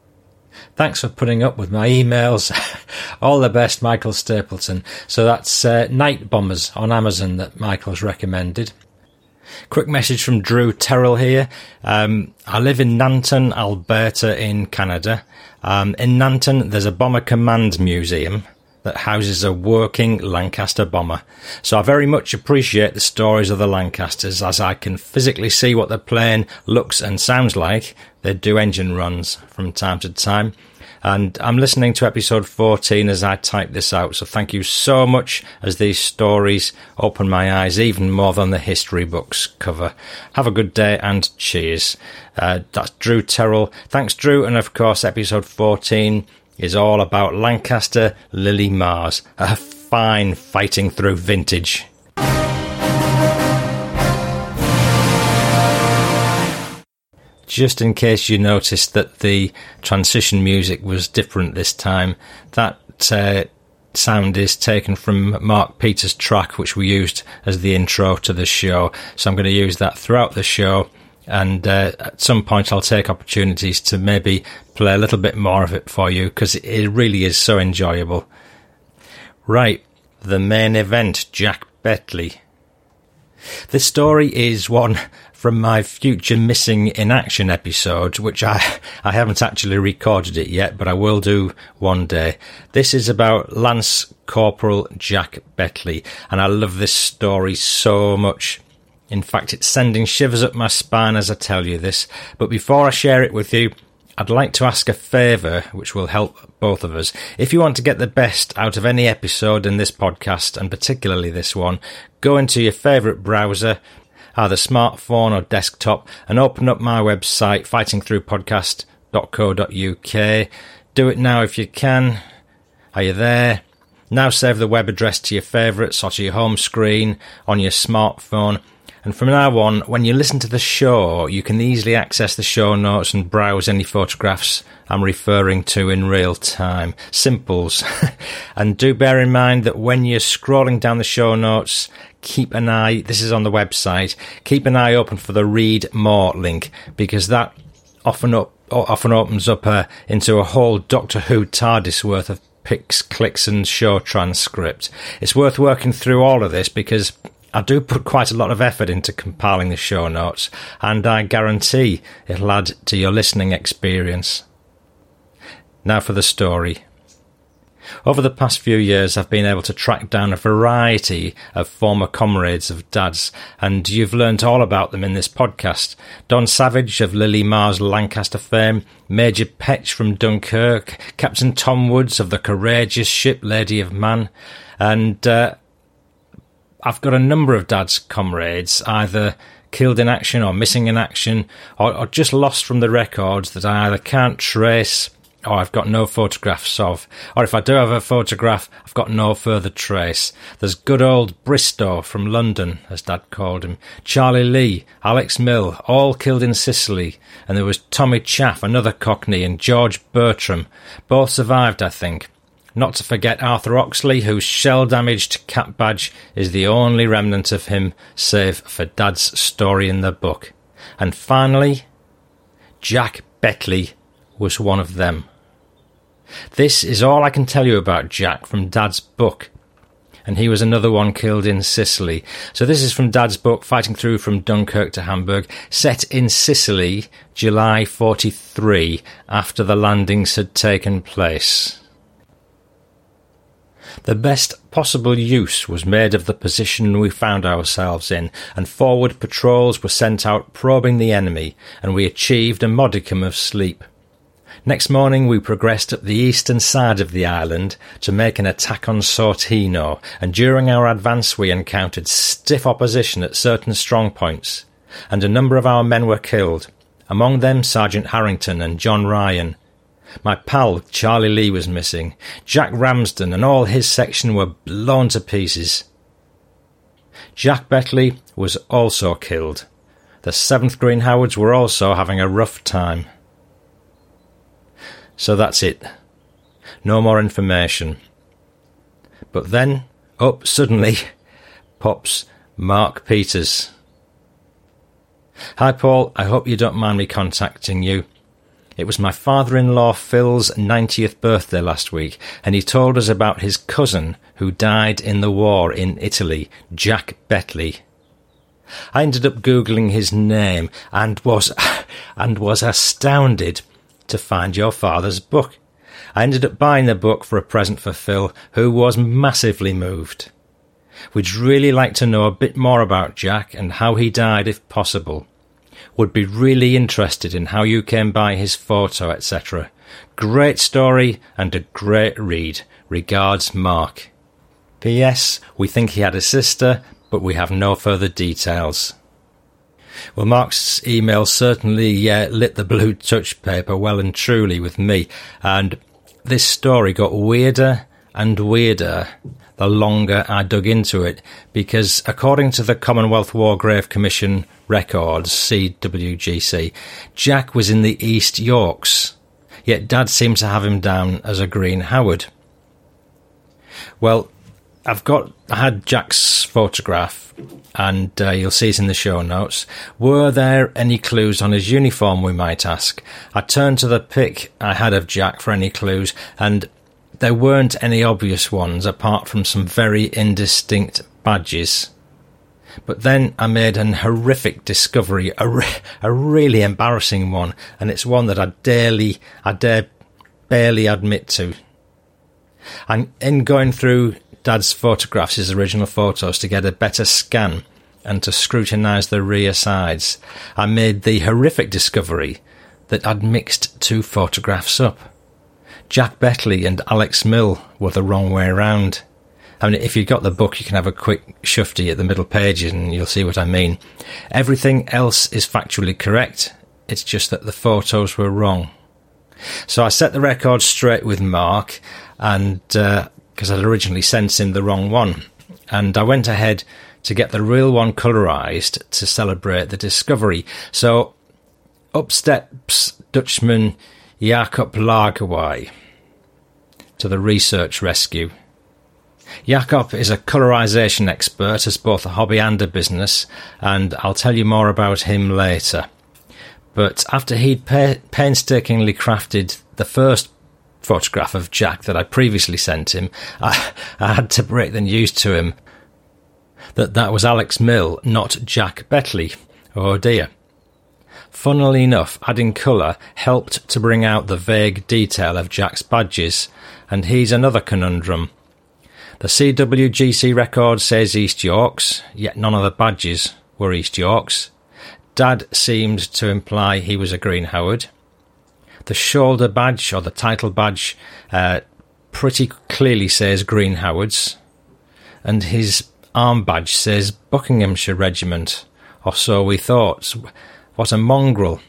Thanks for putting up with my emails. All the best, Michael Stapleton. So that's uh, Night Bombers on Amazon that Michael's recommended. Quick message from Drew Terrell here. Um, I live in Nanton, Alberta in Canada. Um, in Nanton, there's a Bomber Command Museum that houses a working Lancaster bomber. So I very much appreciate the stories of the Lancasters, as I can physically see what the plane looks and sounds like. They do engine runs from time to time. And I'm listening to episode fourteen as I type this out, so thank you so much, as these stories open my eyes even more than the history books cover. Have a good day and cheers. Uh, that's Drew Terrell. Thanks, Drew. And of course, episode fourteen is all about Lancaster Lily Mars, a fine fighting through vintage. Just in case you noticed that the transition music was different this time, that uh, sound is taken from Mark Peters' track, which we used as the intro to the show. So I'm going to use that throughout the show. And uh, at some point I'll take opportunities to maybe play a little bit more of it for you, because it really is so enjoyable. Right, the main event, Jack Betley. This story is one from my future Missing in Action episode, which I, I haven't actually recorded it yet, but I will do one day. This is about Lance Corporal Jack Bettley, and I love this story so much. In fact, it's sending shivers up my spine as I tell you this. But before I share it with you, I'd like to ask a favour, which will help both of us. If you want to get the best out of any episode in this podcast, and particularly this one, go into your favourite browser, either smartphone or desktop, and open up my website, fighting through podcast dot co dot uk. Do it now if you can. Are you there? Now save the web address to your favourites or to your home screen on your smartphone. And from now on, when you listen to the show, you can easily access the show notes and browse any photographs I'm referring to in real time. Simples. And do bear in mind that when you're scrolling down the show notes, keep an eye, this is on the website, keep an eye open for the read more link, because that often up, often opens up a, into a whole Doctor Who TARDIS worth of pics, clicks and show transcript. It's worth working through all of this because I do put quite a lot of effort into compiling the show notes, and I guarantee it'll add to your listening experience. Now for the story. Over the past few years, I've been able to track down a variety of former comrades of Dad's, and you've learnt all about them in this podcast. Don Savage of Lily Mars Lancaster fame, Major Petch from Dunkirk, Captain Tom Woods of the courageous ship Lady of Man, and uh, I've got a number of Dad's comrades, either killed in action or missing in action, or, or just lost from the records that I either can't trace or I've got no photographs of. Or if I do have a photograph, I've got no further trace. There's good old Bristow from London, as Dad called him, Charlie Lee, Alex Mill, all killed in Sicily, and there was Tommy Chaff, another Cockney, and George Bertram. Both survived, I think. Not to forget Arthur Oxley, whose shell-damaged cap badge is the only remnant of him, save for Dad's story in the book. And finally, Jack Bettley was one of them. This is all I can tell you about Jack from Dad's book, and he was another one killed in Sicily. So this is from Dad's book, Fighting Through from Dunkirk to Hamburg, set in Sicily, July forty-three, after the landings had taken place. The best possible use was made of the position we found ourselves in, and forward patrols were sent out probing the enemy, and we achieved a modicum of sleep. Next morning we progressed up the eastern side of the island to make an attack on Sortino, and during our advance we encountered stiff opposition at certain strong points, and a number of our men were killed, among them Sergeant Harrington and John Ryan. My pal Charlie Lee was missing. Jack Ramsden and all his section were blown to pieces. Jack Bettley was also killed. The seventh Green Howards were also having a rough time. So that's it. No more information. But then, up suddenly, pops Mark Peters. Hi Paul, I hope you don't mind me contacting you. It was my father-in-law Phil's ninetieth birthday last week, and he told us about his cousin who died in the war in Italy, Jack Bettley. I ended up Googling his name and was and was astounded to find your father's book. I ended up buying the book for a present for Phil, who was massively moved. We'd really like to know a bit more about Jack and how he died if possible. Would be really interested in how you came by his photo, et cetera. Great story and a great read. Regards, Mark. P S. We think he had a sister, but we have no further details. Well, Mark's email certainly uh, lit the blue touch paper well and truly with me, and this story got weirder and weirder the longer I dug into it, because according to the Commonwealth War Grave Commission records, C W G C, Jack was in the East Yorks, yet Dad seemed to have him down as a Green Howard. Well, I've got, I had Jack's photograph, and uh, you'll see it in the show notes. Were there any clues on his uniform, we might ask? I turned to the pic I had of Jack for any clues, and there weren't any obvious ones apart from some very indistinct badges. But then I made an horrific discovery, a, re- a really embarrassing one, and it's one that I barely, I dare barely admit to. And in going through Dad's photographs, his original photos, to get a better scan and to scrutinise the rear sides, I made the horrific discovery that I'd mixed two photographs up. Jack Bettley and Alex Mill were the wrong way around. I mean, if you've got the book, you can have a quick shufty at the middle pages and you'll see what I mean. Everything else is factually correct. It's just that the photos were wrong. So I set the record straight with Mark, and because uh, I'd originally sent him the wrong one. And I went ahead to get the real one colourised to celebrate the discovery. So up steps Dutchman Jacob Lagerwey to the research rescue. Jacob is a colorisation expert as both a hobby and a business, and I'll tell you more about him later. But after he'd pa- painstakingly crafted the first photograph of Jack that I previously sent him, I, I had to break the news to him that that was Alex Mill, not Jack Bettley. Oh dear. Funnily enough, adding colour helped to bring out the vague detail of Jack's badges, and he's another conundrum. The C W G C record says East Yorks, yet none of the badges were East Yorks. Dad seemed to imply he was a Green Howard. The shoulder badge, or the title badge, uh, pretty clearly says Green Howards, and his arm badge says Buckinghamshire Regiment, or so we thought. What a mongrel.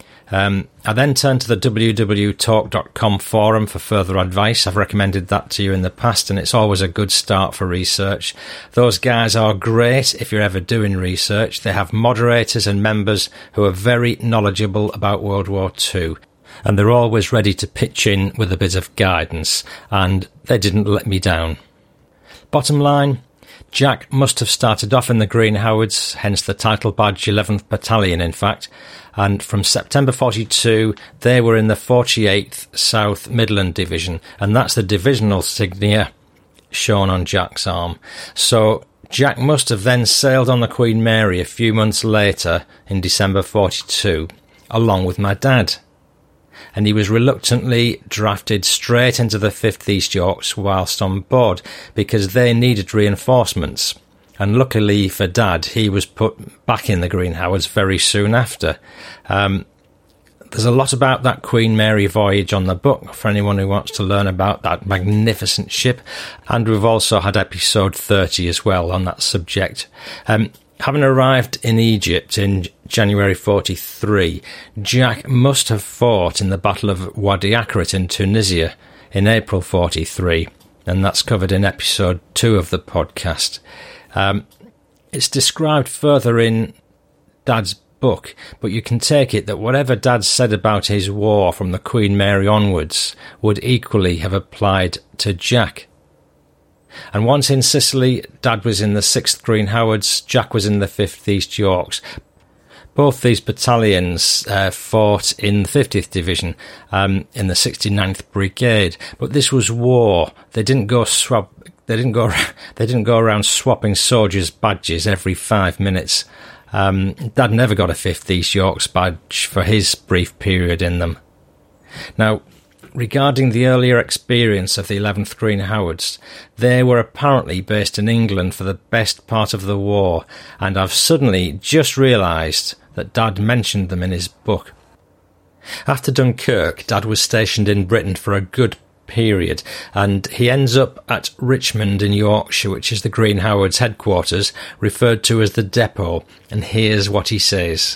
Um, I then turned to the w w w dot talk dot com forum for further advice. I've recommended that to you in the past, and it's always a good start for research. Those guys are great if you're ever doing research. They have moderators and members who are very knowledgeable about World War Two, and they're always ready to pitch in with a bit of guidance, and they didn't let me down. Bottom line, Jack must have started off in the Green Howards, hence the title badge, eleventh Battalion in fact, and from September forty-two they were in the forty-eighth South Midland Division, and that's the divisional insignia shown on Jack's arm. So Jack must have then sailed on the Queen Mary a few months later in December forty-two, along with my dad. And he was reluctantly drafted straight into the fifth East Yorks whilst on board, because they needed reinforcements. And luckily for Dad, he was put back in the Green Howards very soon after. Um, there's a lot about that Queen Mary voyage on the book for anyone who wants to learn about that magnificent ship. And we've also had episode thirty as well on that subject. Um, Having arrived in Egypt in January forty-three, Jack must have fought in the Battle of Wadi Akarit in Tunisia in April forty-three, and that's covered in episode two of the podcast. Um, it's described further in Dad's book, but you can take it that whatever Dad said about his war from the Queen Mary onwards would equally have applied to Jack. And once in Sicily, Dad was in the sixth Green Howards, Jack was in the fifth East Yorks. Both these battalions uh, fought in the fiftieth Division, um, in the sixty-ninth Brigade. But this was war. They didn't go swap. They didn't go. They didn't go around swapping soldiers' badges every five minutes. Um, Dad never got a fifth East Yorks badge for his brief period in them. Now, regarding the earlier experience of the eleventh Green Howards, they were apparently based in England for the best part of the war, and I've suddenly just realised that Dad mentioned them in his book. After Dunkirk, Dad was stationed in Britain for a good period, and he ends up at Richmond in Yorkshire, which is the Green Howards headquarters, referred to as the depot, and here's what he says.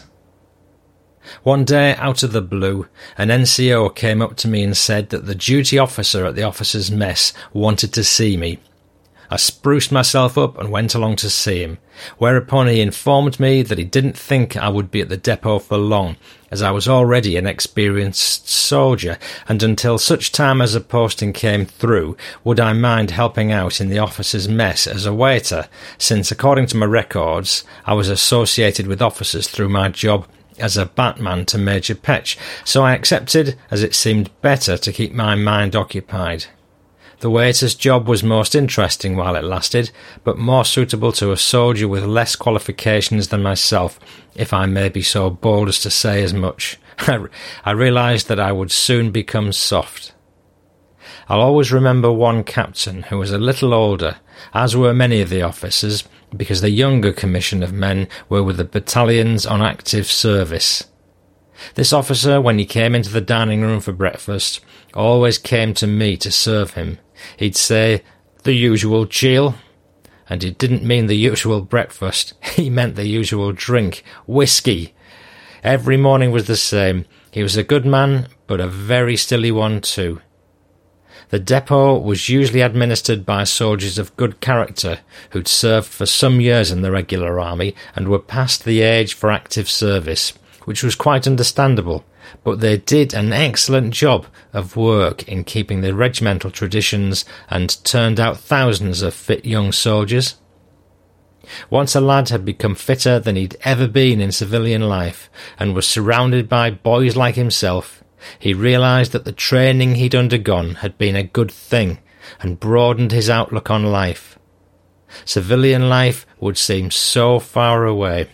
One day, out of the blue, an N C O came up to me and said that the duty officer at the officers' mess wanted to see me. I spruced myself up and went along to see him, whereupon he informed me that he didn't think I would be at the depot for long, as I was already an experienced soldier, and until such time as a posting came through, would I mind helping out in the officers' mess as a waiter, since according to my records, I was associated with officers through my job as a batman to Major Petch, so I accepted, as it seemed better to keep my mind occupied. The waiter's job was most interesting while it lasted, but more suitable to a soldier with less qualifications than myself, if I may be so bold as to say as much. I realised that I would soon become soft. I'll always remember one captain who was a little older, as were many of the officers, because the younger commission of men were with the battalions on active service. This officer, when he came into the dining room for breakfast, always came to me to serve him. He'd say, "The usual chill," and he didn't mean the usual breakfast, he meant the usual drink, whiskey. Every morning was the same. He was a good man, but a very silly one too. The depot was usually administered by soldiers of good character who'd served for some years in the regular army and were past the age for active service, which was quite understandable, but they did an excellent job of work in keeping the regimental traditions and turned out thousands of fit young soldiers. Once a lad had become fitter than he'd ever been in civilian life and was surrounded by boys like himself, he realised that the training he'd undergone had been a good thing and broadened his outlook on life. Civilian life would seem so far away.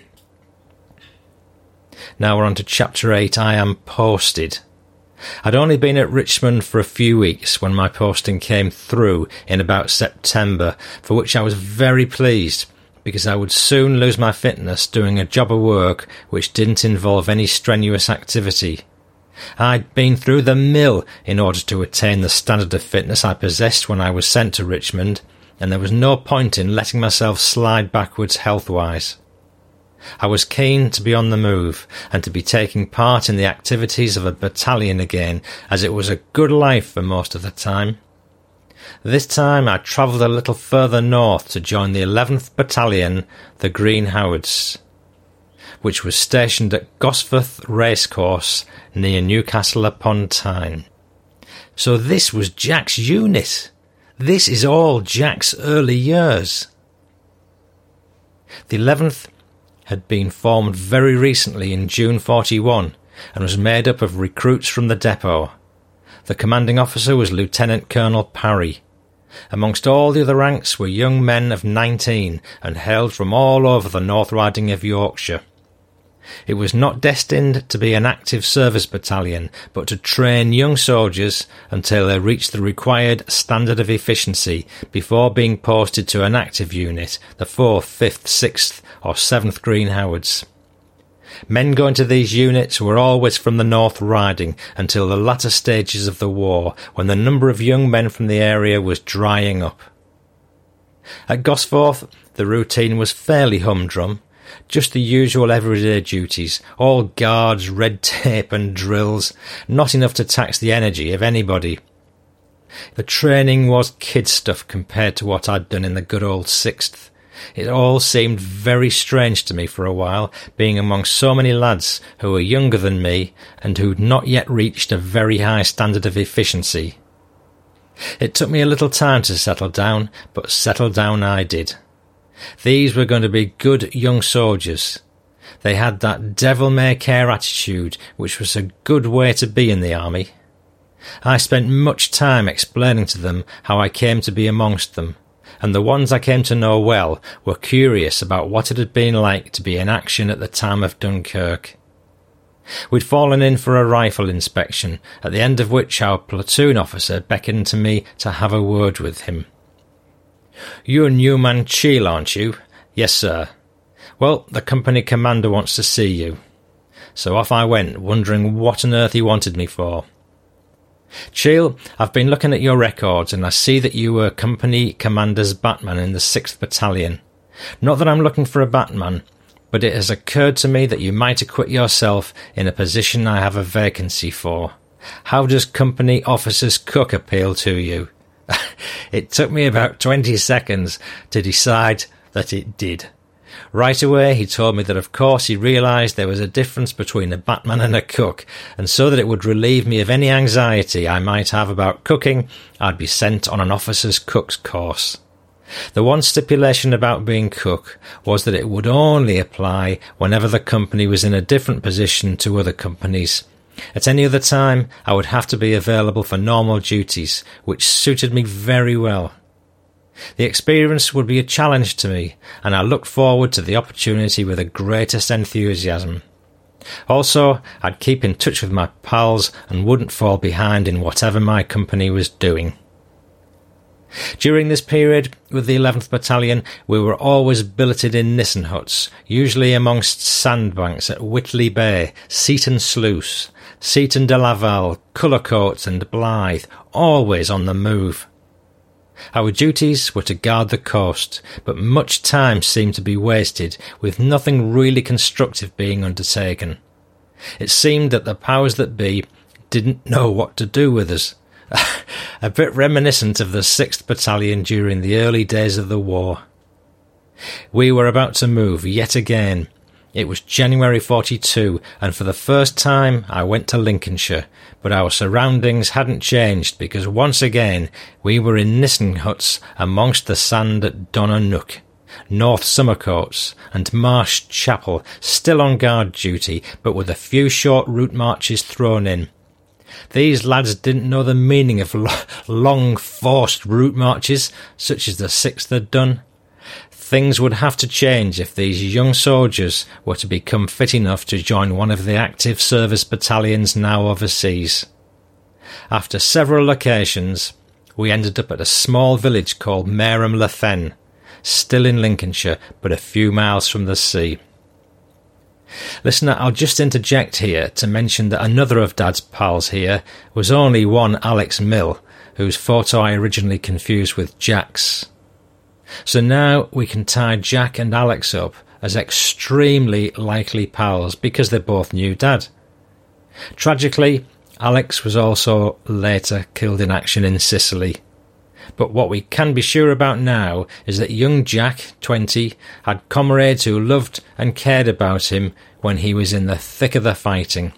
Now we're on to Chapter eight, I Am Posted. I'd only been at Richmond for a few weeks when my posting came through in about September, for which I was very pleased, because I would soon lose my fitness doing a job of work which didn't involve any strenuous activity. I'd been through the mill in order to attain the standard of fitness I possessed when I was sent to Richmond, and there was no point in letting myself slide backwards health-wise. I was keen to be on the move, and to be taking part in the activities of a battalion again, as it was a good life for most of the time. This time I travelled a little further north to join the eleventh Battalion, the Green Howards, which was stationed at Gosforth Racecourse near Newcastle upon Tyne. So this was Jack's unit. This is all Jack's early years. The eleventh had been formed very recently in June forty-one and was made up of recruits from the depot. The commanding officer was Lieutenant Colonel Parry. Amongst all the other ranks were young men of nineteen and hailed from all over the North Riding of Yorkshire. It was not destined to be an active service battalion, but to train young soldiers until they reached the required standard of efficiency before being posted to an active unit, the fourth, fifth, sixth or seventh Green Howards. Men going to these units were always from the North Riding until the latter stages of the war, when the number of young men from the area was drying up. At Gosforth, the routine was fairly humdrum. Just the usual everyday duties, all guards, red tape and drills, not enough to tax the energy of anybody. The training was kid stuff compared to what I'd done in the good old sixth. It all seemed very strange to me for a while, being among so many lads who were younger than me and who'd not yet reached a very high standard of efficiency. It took me a little time to settle down, but settle down I did. These were going to be good young soldiers. They had that devil-may-care attitude, which was a good way to be in the army. I spent much time explaining to them how I came to be amongst them, and the ones I came to know well were curious about what it had been like to be in action at the time of Dunkirk. We'd fallen in for a rifle inspection, at the end of which our platoon officer beckoned to me to have a word with him. "You're Newman Cheel, aren't you?" "Yes, sir." "Well, the company commander wants to see you." So off I went, wondering what on earth he wanted me for. "Cheel, I've been looking at your records, and I see that you were company commander's batman in the sixth Battalion. Not that I'm looking for a batman, but it has occurred to me that you might acquit yourself in a position I have a vacancy for. How does company officer's cook appeal to you?" It took me about twenty seconds to decide that it did. Right away he told me that of course he realised there was a difference between a batman and a cook, and so that it would relieve me of any anxiety I might have about cooking, I'd be sent on an officer's cook's course. The one stipulation about being cook was that it would only apply whenever the company was in a different position to other companies, At any other time, I would have to be available for normal duties, which suited me very well. The experience would be a challenge to me, and I looked forward to the opportunity with the greatest enthusiasm. Also, I'd keep in touch with my pals and wouldn't fall behind in whatever my company was doing. During this period, with the eleventh Battalion, we were always billeted in Nissen huts, usually amongst sandbanks at Whitley Bay, Seaton Sluice, Seaton de Laval, Cullercoats and Blythe, always on the move. Our duties were to guard the coast, but much time seemed to be wasted, with nothing really constructive being undertaken. It seemed that the powers that be didn't know what to do with us. A bit reminiscent of the sixth Battalion during the early days of the war. We were about to move yet again. It was January forty-two, and for the first time I went to Lincolnshire, but our surroundings hadn't changed because once again we were in Nissen huts amongst the sand at Donanook, North Summercoats and Marsh Chapel, still on guard duty, but with a few short route marches thrown in. These lads didn't know the meaning of lo- long forced route marches, such as the sixth had done. Things would have to change if these young soldiers were to become fit enough to join one of the active service battalions now overseas. After several locations, we ended up at a small village called Mareham le Fen, still in Lincolnshire, but a few miles from the sea. Listener, I'll just interject here to mention that another of Dad's pals here was only one Alex Mill, whose photo I originally confused with Jack's. So now we can tie Jack and Alex up as extremely likely pals because they both knew Dad. Tragically, Alex was also later killed in action in Sicily. But what we can be sure about now is that young Jack, twenty, had comrades who loved and cared about him when he was in the thick of the fighting.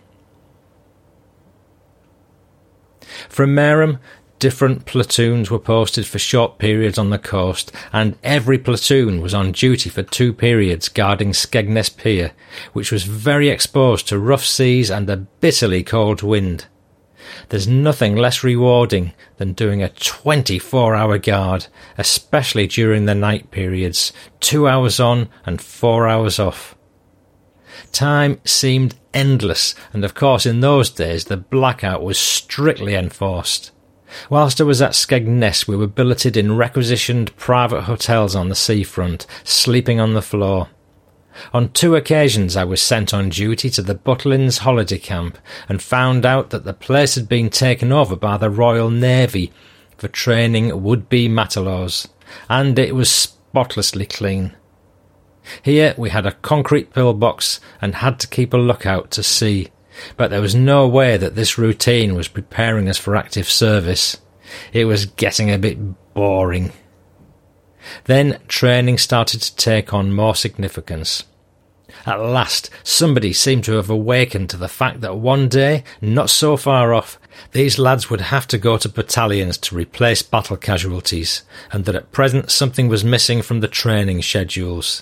From Mareham, different platoons were posted for short periods on the coast, and every platoon was on duty for two periods guarding Skegness Pier, which was very exposed to rough seas and a bitterly cold wind. There's nothing less rewarding than doing a twenty-four hour guard, especially during the night periods, two hours on and four hours off. Time seemed endless, and of course in those days the blackout was strictly enforced. Whilst I was at Skegness, we were billeted in requisitioned private hotels on the seafront, sleeping on the floor. On two occasions I was sent on duty to the Butlins holiday camp and found out that the place had been taken over by the Royal Navy for training would-be matelors, and it was spotlessly clean. Here we had a concrete pillbox and had to keep a lookout to sea, but there was no way that this routine was preparing us for active service. It was getting a bit boring. Then training started to take on more significance. At last, somebody seemed to have awakened to the fact that one day, not so far off, these lads would have to go to battalions to replace battle casualties, and that at present something was missing from the training schedules.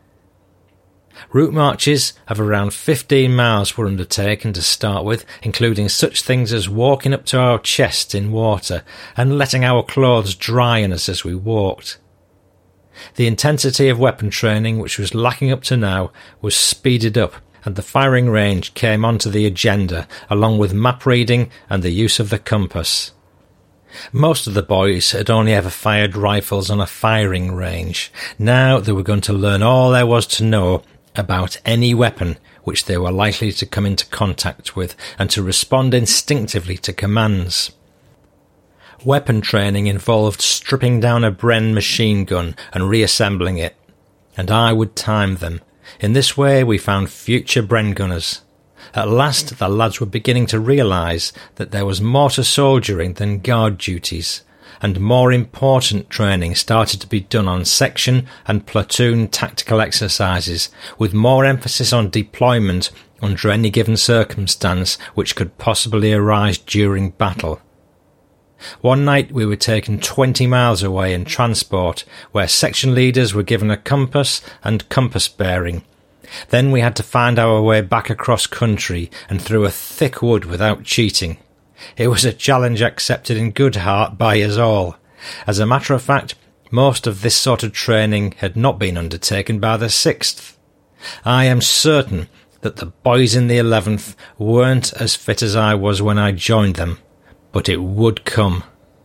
Route marches of around fifteen miles were undertaken to start with, including such things as walking up to our chests in water and letting our clothes dry on us as we walked. The intensity of weapon training, which was lacking up to now, was speeded up, and the firing range came onto the agenda, along with map reading and the use of the compass. Most of the boys had only ever fired rifles on a firing range. Now they were going to learn all there was to know about any weapon which they were likely to come into contact with, and to respond instinctively to commands. Weapon training involved stripping down a Bren machine gun and reassembling it, and I would time them. In this way we found future Bren gunners. At last the lads were beginning to realise that there was more to soldiering than guard duties, and more important training started to be done on section and platoon tactical exercises, with more emphasis on deployment under any given circumstance which could possibly arise during battle. One night we were taken twenty miles away in transport, where section leaders were given a compass and compass bearing, Then we had to find our way back across country and through a thick wood without cheating. It was a challenge accepted in good heart by us all. As a matter of fact, most of this sort of training had not been undertaken by the sixth. I am certain that the boys in the eleventh weren't as fit as I was when I joined them, but it would come.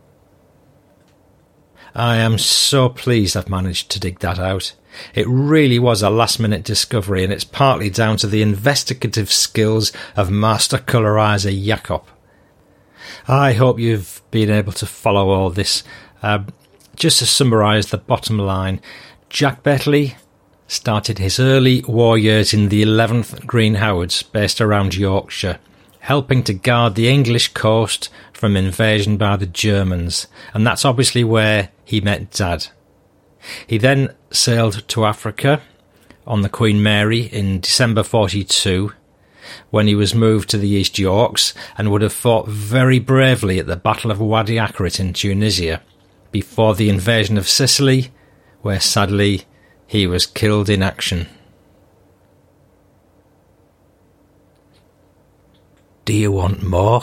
I am so pleased I've managed to dig that out. It really was a last-minute discovery, and it's partly down to the investigative skills of Master Colorizer Jakob. I hope you've been able to follow all this. Uh, just to summarise the bottom line, Jack Bettley started his early war years in the eleventh Green Howards, based around Yorkshire, helping to guard the English coast from invasion by the Germans, and that's obviously where he met Dad. He then sailed to Africa on the Queen Mary in December forty-two, when he was moved to the East Yorks, and would have fought very bravely at the Battle of Wadi Akarit in Tunisia, before the invasion of Sicily, where sadly he was killed in action. Do you want more?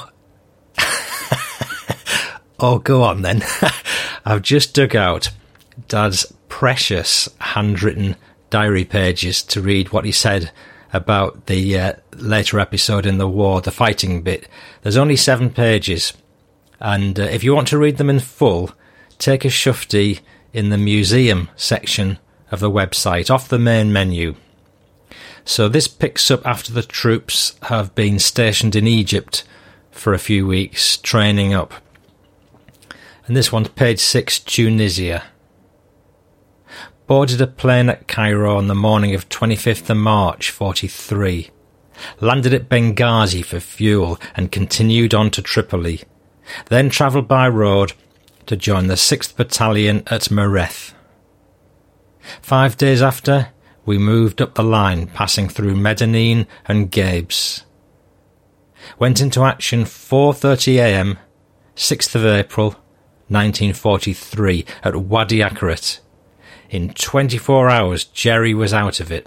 Oh, go on then. I've just dug out Dad's precious handwritten diary pages to read what he said about the uh, later episode in the war, the fighting bit. There's only seven pages, and uh, if you want to read them in full, take a shufti in the museum section of the website, off the main menu. So this picks up after the troops have been stationed in Egypt for a few weeks, training up. And this one's page six, Tunisia. Boarded a plane at Cairo on the morning of twenty-fifth of March, forty-three. Landed at Benghazi for fuel and continued on to Tripoli. Then travelled by road to join the sixth Battalion at Mareth. Five days after, we moved up the line, passing through Medellin and Gabes. Went into action four thirty a m, sixth of April, nineteen forty-three, at Wadi Akarit. In twenty-four hours, Jerry was out of it.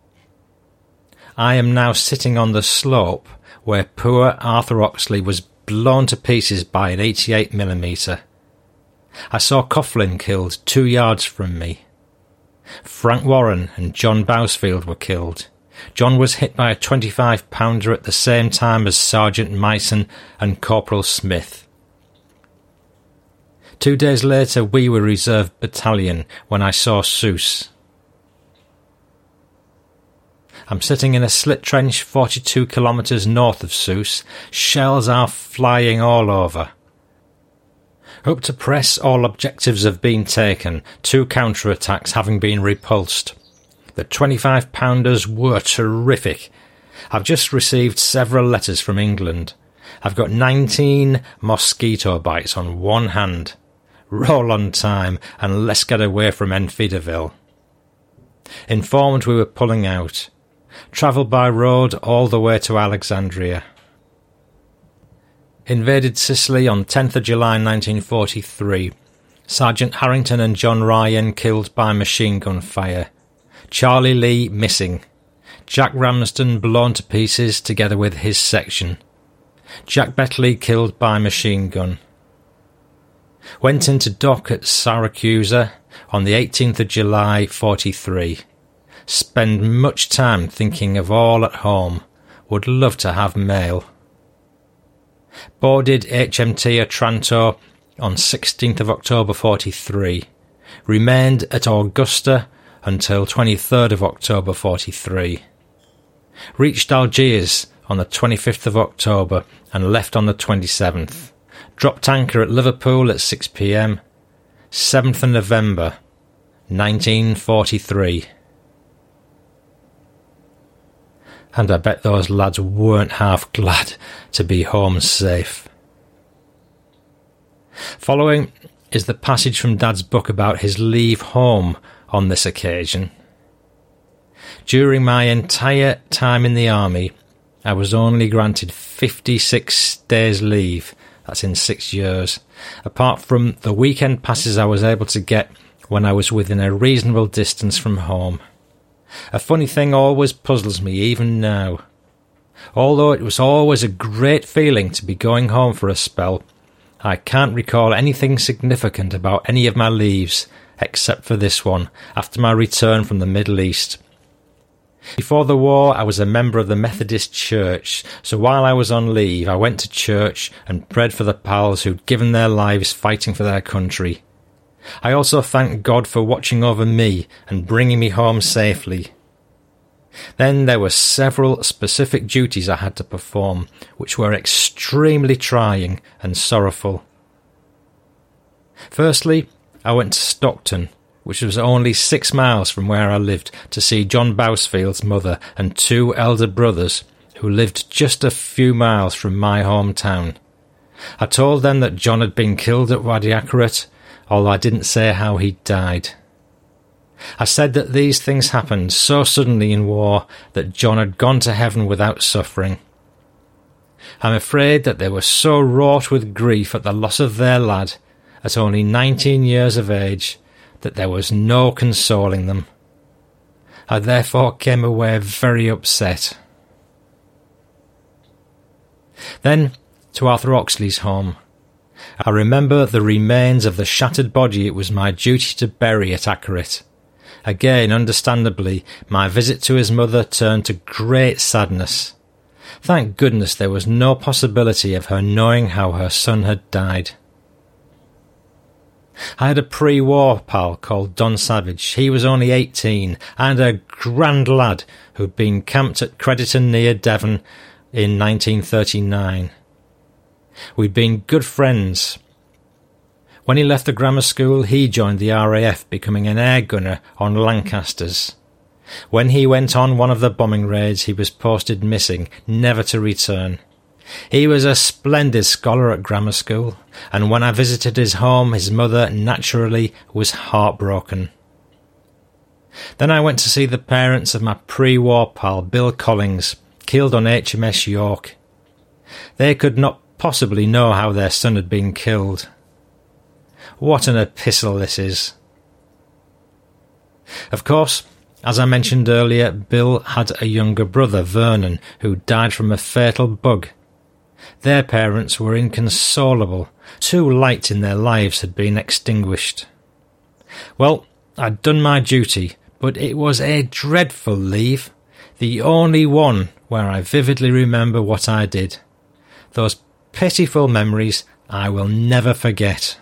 I am now sitting on the slope where poor Arthur Oxley was blown to pieces by an eighty-eight millimeter. I saw Coughlin killed two yards from me. Frank Warren and John Bousfield were killed. John was hit by a twenty-five pounder at the same time as Sergeant Myson and Corporal Smith. Two days later, we were reserve battalion when I saw Seuss. I'm sitting in a slit trench forty-two kilometres north of Seuss. Shells are flying all over. Hope to press, all objectives have been taken, two counter-attacks having been repulsed. The twenty-five pounders were terrific. I've just received several letters from England. I've got nineteen mosquito bites on one hand. Roll on time, and let's get away from Enfidaville. Informed we were pulling out. Travelled by road all the way to Alexandria. Invaded Sicily on tenth of July nineteen forty-three. Sergeant Harrington and John Ryan killed by machine gun fire. Charlie Lee missing. Jack Ramsden blown to pieces together with his section. Jack Bettley killed by machine gun. Went into dock at Saracusa on the eighteenth of July forty-three. Spend much time thinking of all at home. Would love to have mail. Boarded H M T Otranto on sixteenth of October forty-three. Remained at Augusta until twenty-third of October forty-three. Reached Algiers on the twenty-fifth of October and left on the twenty-seventh. Dropped anchor at Liverpool at six p m, seventh of November, nineteen forty-three. And I bet those lads weren't half glad to be home safe. Following is the passage from Dad's book about his leave home on this occasion. During my entire time in the army, I was only granted fifty-six days leave. That's in six years, apart from the weekend passes I was able to get when I was within a reasonable distance from home. A funny thing always puzzles me, even now. Although it was always a great feeling to be going home for a spell, I can't recall anything significant about any of my leaves, except for this one, after my return from the Middle East. Before the war, I was a member of the Methodist Church, so while I was on leave, I went to church and prayed for the pals who'd given their lives fighting for their country. I also thanked God for watching over me and bringing me home safely. Then there were several specific duties I had to perform, which were extremely trying and sorrowful. Firstly, I went to Stockton, which was only six miles from where I lived, to see John Bousfield's mother and two elder brothers who lived just a few miles from my hometown. I told them that John had been killed at Wadi Akarit, although I didn't say how he died. I said that these things happened so suddenly in war that John had gone to heaven without suffering. I'm afraid that they were so wrought with grief at the loss of their lad, at only nineteen years of age, that there was no consoling them. I therefore came away very upset. Then to Arthur Oxley's home. I remember the remains of the shattered body it was my duty to bury at Akarit. Again, understandably, my visit to his mother turned to great sadness. Thank goodness there was no possibility of her knowing how her son had died. I had a pre-war pal called Don Savage. He was only eighteen and a grand lad who'd been camped at Crediton near Devon in nineteen thirty-nine. We'd been good friends. When he left the grammar school, he joined the R A F, becoming an air gunner on Lancasters. When he went on one of the bombing raids, he was posted missing, never to return. He was a splendid scholar at grammar school, and when I visited his home, his mother, naturally, was heartbroken. Then I went to see the parents of my pre-war pal, Bill Collins, killed on H M S York. They could not possibly know how their son had been killed. What an epistle this is. Of course, as I mentioned earlier, Bill had a younger brother, Vernon, who died from a fatal bug. Their parents were inconsolable. Two lights in their lives had been extinguished. Well, I'd done my duty, but it was a dreadful leave, the only one where I vividly remember what I did. Those pitiful memories I will never forget.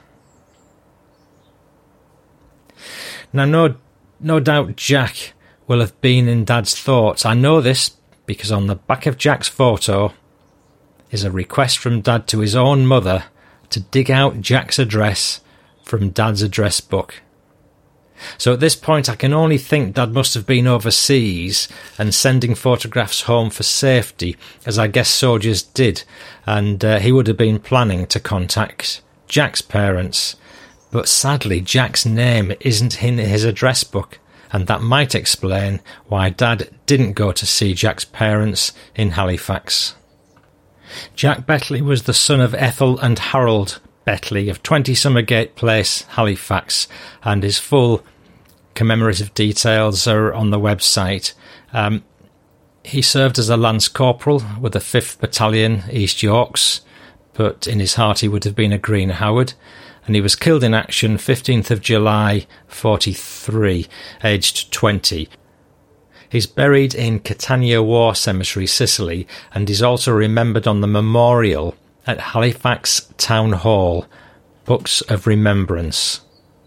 Now, no, no doubt Jack will have been in Dad's thoughts. I know this because on the back of Jack's photo is a request from Dad to his own mother to dig out Jack's address from Dad's address book. So at this point I can only think Dad must have been overseas and sending photographs home for safety, as I guess soldiers did, and uh, he would have been planning to contact Jack's parents. But sadly Jack's name isn't in his address book, and that might explain why Dad didn't go to see Jack's parents in Halifax. Jack Bettley was the son of Ethel and Harold Bettley of twenty Summergate Place, Halifax, and his full commemorative details are on the website. Um, he served as a Lance Corporal with the fifth Battalion, East Yorks, but in his heart he would have been a Green Howard, and he was killed in action fifteenth of July forty-three, aged twenty. He's buried in Catania War Cemetery, Sicily, and is also remembered on the memorial at Halifax Town Hall, Books of Remembrance.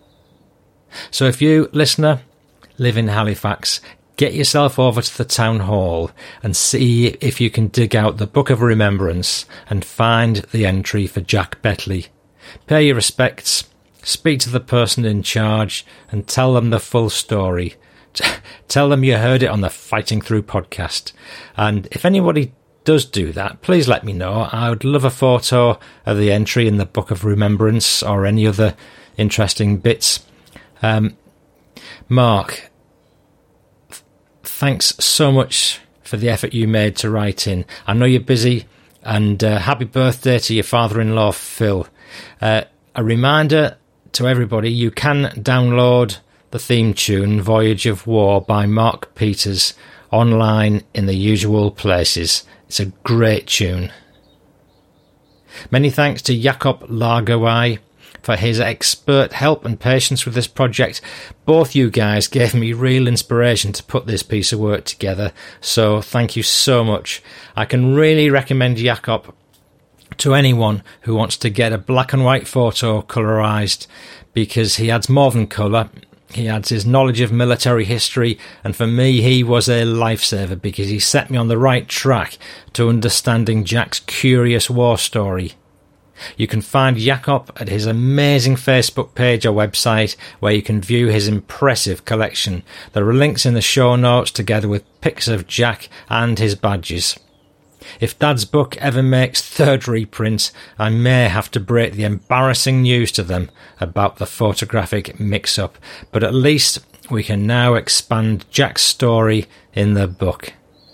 So if you, listener, live in Halifax, get yourself over to the Town Hall and see if you can dig out the Book of Remembrance and find the entry for Jack Bettley. Pay your respects, speak to the person in charge, and tell them the full story. Tell them you heard it on the Fighting Through podcast. And if anybody does do that, please let me know. I would love a photo of the entry in the Book of Remembrance or any other interesting bits. Um, Mark, th- thanks so much for the effort you made to write in. I know you're busy, and uh, happy birthday to your father-in-law, Phil. Uh, a reminder to everybody, you can download the theme tune Voyage of War by Mark Peters online in the usual places. It's a great tune. Many thanks to Jakob Lagerwey for his expert help and patience with this project. Both you guys gave me real inspiration to put this piece of work together, so thank you so much. I can really recommend Jakob to anyone who wants to get a black and white photo colorized, because he adds more than colour. He adds his knowledge of military history, and for me he was a lifesaver because he set me on the right track to understanding Jack's curious war story. You can find Jakob at his amazing Facebook page or website, where you can view his impressive collection. There are links in the show notes together with pics of Jack and his badges. If Dad's book ever makes third reprint, I may have to break the embarrassing news to them about the photographic mix-up, but at least we can now expand Jack's story in the book.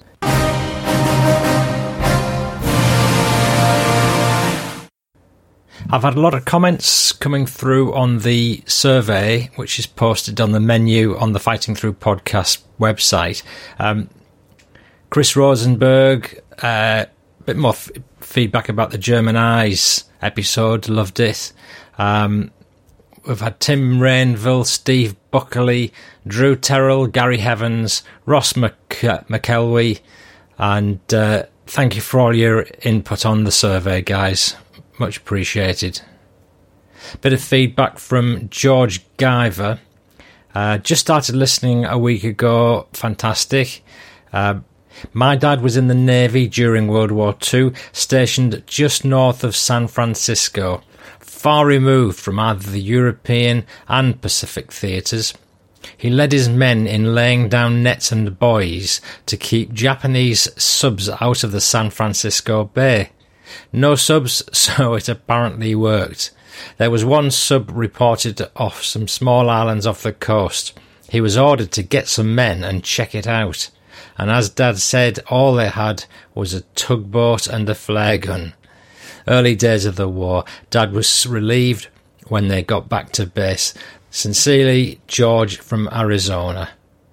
I've had a lot of comments coming through on the survey, which is posted on the menu on the Fighting Through podcast website. Um, Chris Rosenberg, a uh, bit more f- feedback about the German Eyes episode, loved it. Um, we've had Tim Rainville, Steve Buckley, Drew Terrell, Gary Heavens, Ross Mc- McElwee, and uh, thank you for all your input on the survey, guys. Much appreciated. Bit of feedback from George Guyver. Uh, just started listening a week ago. Fantastic. Uh, my dad was in the Navy during World War Two, stationed just north of San Francisco, far removed from either the European and Pacific theatres. He led his men in laying down nets and buoys to keep Japanese subs out of the San Francisco Bay. No subs, so it apparently worked. There was one sub reported off some small islands off the coast. He was ordered to get some men and check it out. And as Dad said, all they had was a tugboat and a flare gun. Early days of the war, Dad was relieved when they got back to base. Sincerely, George from Arizona.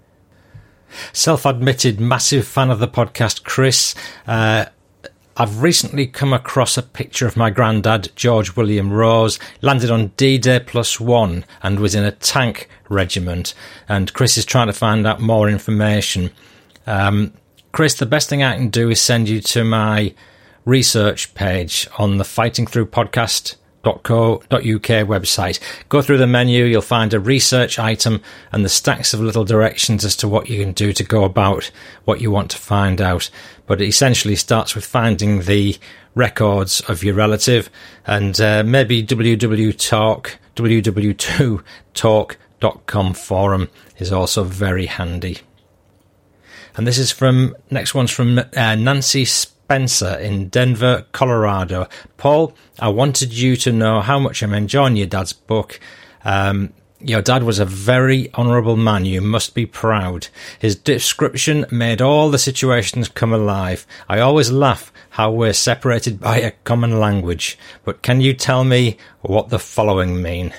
Self-admitted massive fan of the podcast, Chris. Uh, I've recently come across a picture of my granddad, George William Rose, landed on D-Day plus one and was in a tank regiment. And Chris is trying to find out more information. Um, Chris, the best thing I can do is send you to my research page on the fighting through podcast dot co dot uk website. Go through the menu, you'll find a research item and the stacks of little directions as to what you can do to go about what you want to find out. But it essentially starts with finding the records of your relative, and uh, maybe w w w talk w w w two talk dot com forum is also very handy. And this is from, next one's from uh, Nancy Spencer in Denver, Colorado. Paul, I wanted you to know how much I'm enjoying your dad's book. Um, your dad was a very honourable man. You must be proud. His description made all the situations come alive. I always laugh how we're separated by a common language. But can you tell me what the following mean?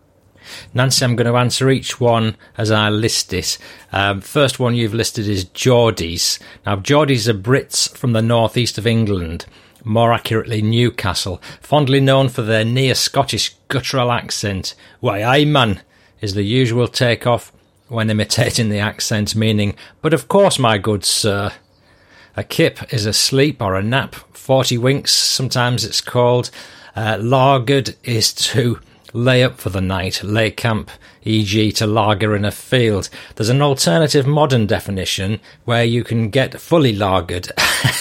Nancy, I'm going to answer each one as I list it. Um, first one you've listed is Geordies. Now, Geordies are Brits from the northeast of England, more accurately Newcastle, fondly known for their near Scottish guttural accent. Why, aye, man, is the usual take-off when imitating the accent, meaning, but of course, my good sir. A kip is a sleep or a nap, forty winks, sometimes it's called. Uh, lagered is to lay up for the night, lay camp, for example to lager in a field. There's an alternative modern definition where you can get fully lagered,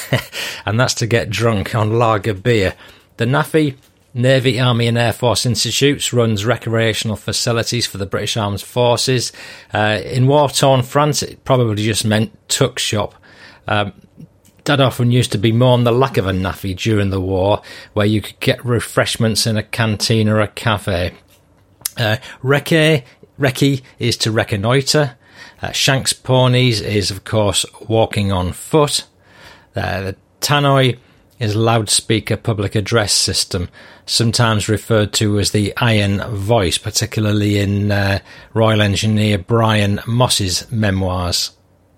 and that's to get drunk on lager beer. The N A F I, Navy, Army and Air Force Institutes, runs recreational facilities for the British Armed Forces. Uh, in war-torn France, it probably just meant tuck shop. Um, Dad often used to bemoan the lack of a N A F I during the war, where you could get refreshments in a canteen or a cafe. Uh, recce, recce is to reconnoitre. Uh, Shanks ponies is, of course, walking on foot. Uh, the tannoy is loudspeaker public address system, sometimes referred to as the Iron Voice, particularly in uh, Royal Engineer Brian Moss's memoirs.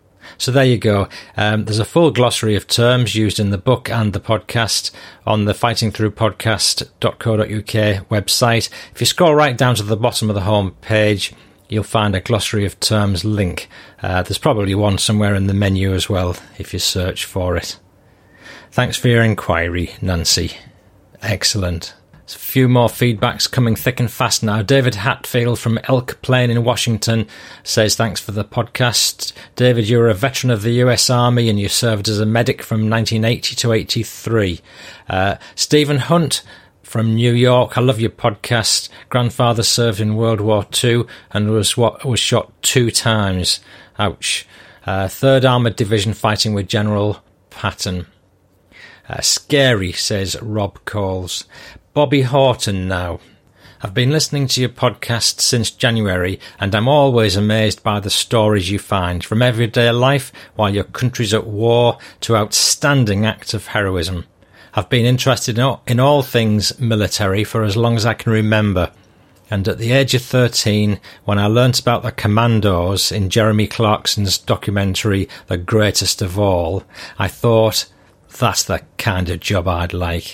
So there you go. Um, there's a full glossary of terms used in the book and the podcast on the fighting through podcast dot co dot uk website. If you scroll right down to the bottom of the home page, you'll find a glossary of terms link. Uh, there's probably one somewhere in the menu as well if you search for it. Thanks for your inquiry, Nancy. Excellent. A few more feedbacks coming thick and fast now. David Hatfield from Elk Plain in Washington says, thanks for the podcast. David, you're a veteran of the U S Army and you served as a medic from nineteen eighty to eighty-three. Uh, Stephen Hunt from New York, I love your podcast. Grandfather served in World War Two and was what was shot two times. Ouch. Uh, third Armoured Division fighting with General Patton. Uh, scary, says Rob Coles. Bobby Horton now. I've been listening to your podcast since January and I'm always amazed by the stories you find, from everyday life while your country's at war to outstanding acts of heroism. I've been interested in all, in all things military for as long as I can remember, and at the age of thirteen, when I learnt about the commandos in Jeremy Clarkson's documentary The Greatest of All, I thought, that's the kind of job I'd like.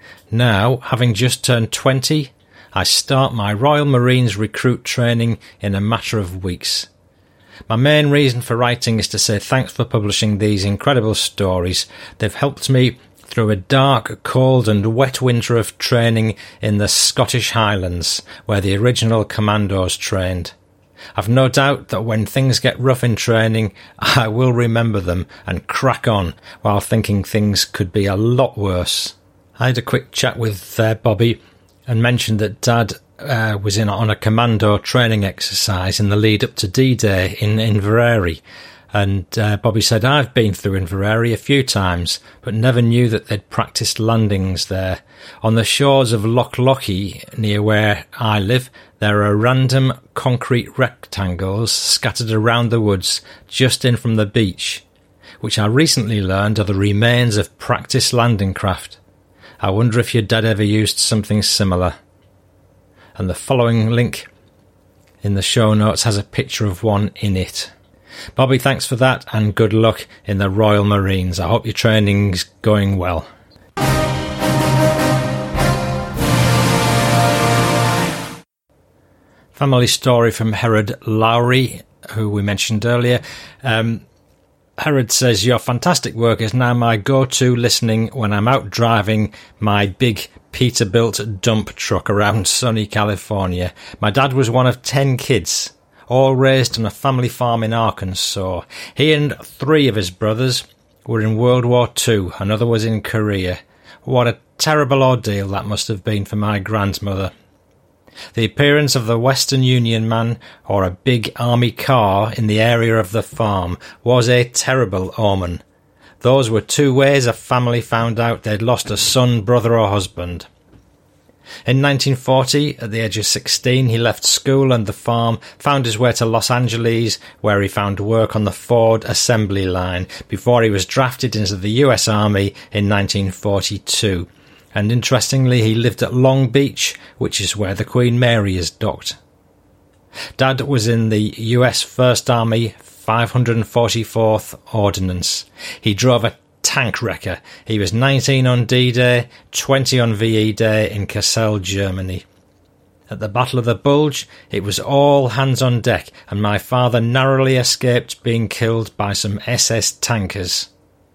Now, having just turned twenty, I start my Royal Marines recruit training in a matter of weeks. My main reason for writing is to say thanks for publishing these incredible stories. They've helped me through a dark, cold and wet winter of training in the Scottish Highlands, where the original commandos trained. I've no doubt that when things get rough in training, I will remember them and crack on while thinking things could be a lot worse. I had a quick chat with uh, Bobby and mentioned that Dad uh, was in on a commando training exercise in the lead up to D-Day in Inverary. And uh, Bobby said, I've been through Inverary a few times, but never knew that they'd practiced landings there. On the shores of Loch Lochy, near where I live, there are random concrete rectangles scattered around the woods just in from the beach, which I recently learned are the remains of practice landing craft. I wonder if your dad ever used something similar. And the following link in the show notes has a picture of one in it. Bobby, thanks for that and good luck in the Royal Marines. I hope your training's going well. Family story from Herod Lowry, who we mentioned earlier. Um, Herod says, your fantastic work is now my go-to listening when I'm out driving my big Peterbilt dump truck around sunny California. My dad was one of ten kids, all raised on a family farm in Arkansas. He and three of his brothers were in World War Two. Another was in Korea. What a terrible ordeal that must have been for my grandmother. The appearance of the Western Union man or a big army car in the area of the farm was a terrible omen. Those were two ways a family found out they'd lost a son, brother or husband. In nineteen forty, at the age of sixteen, he left school and the farm, found his way to Los Angeles, where he found work on the Ford assembly line, before he was drafted into the U S Army in nineteen forty-two. And interestingly, he lived at Long Beach, which is where the Queen Mary is docked. Dad was in the U S First Army five hundred forty-fourth Ordnance. He drove a tank wrecker. He was nineteen on D-Day, twenty on V E Day in Kassel, Germany. At the Battle of the Bulge, it was all hands on deck, and my father narrowly escaped being killed by some S S tankers.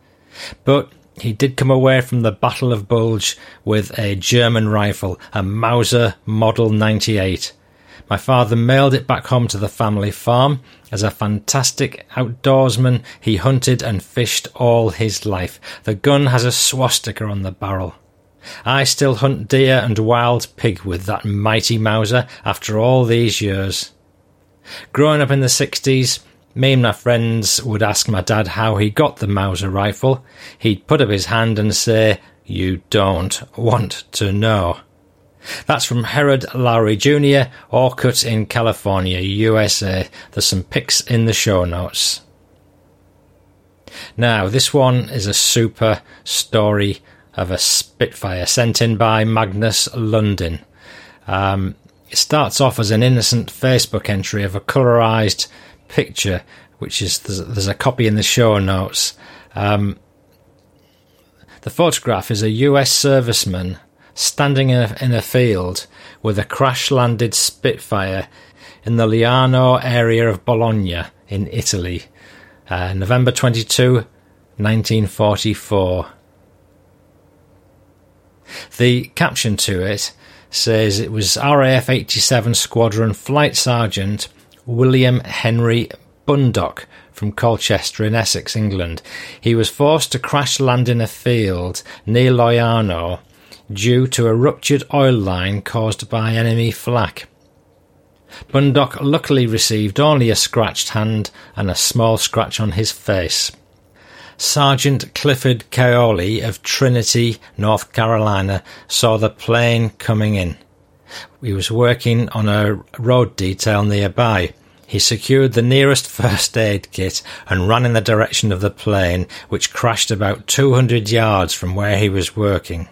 But he did come away from the Battle of Bulge with a German rifle, a Mauser Model ninety-eight. My father mailed it back home to the family farm. As a fantastic outdoorsman, he hunted and fished all his life. The gun has a swastika on the barrel. I still hunt deer and wild pig with that mighty Mauser after all these years. Growing up in the sixties, me and my friends would ask my dad how he got the Mauser rifle. He'd put up his hand and say, "You don't want to know." That's from Herod Lowry Junior, Orcutt in California, U S A. There's some pics in the show notes. Now, this one is a super story of a Spitfire sent in by Magnus Lundin. Um, it starts off as an innocent Facebook entry of a colorized picture, which is there's, there's a copy in the show notes. Um, the photograph is a U S serviceman standing in a, in a field with a crash-landed Spitfire in the Liano area of Bologna in Italy, uh, November twenty-second, nineteen forty-four. The caption to it says it was R A F eighty-seven Squadron Flight Sergeant William Henry Bundock from Colchester in Essex, England. He was forced to crash land in a field near Loiano due to a ruptured oil line caused by enemy flak. Bundock luckily received only a scratched hand and a small scratch on his face. Sergeant Clifford Caoli of Trinity, North Carolina, saw the plane coming in. He was working on a road detail nearby. He secured the nearest first aid kit and ran in the direction of the plane, which crashed about two hundred yards from where he was working.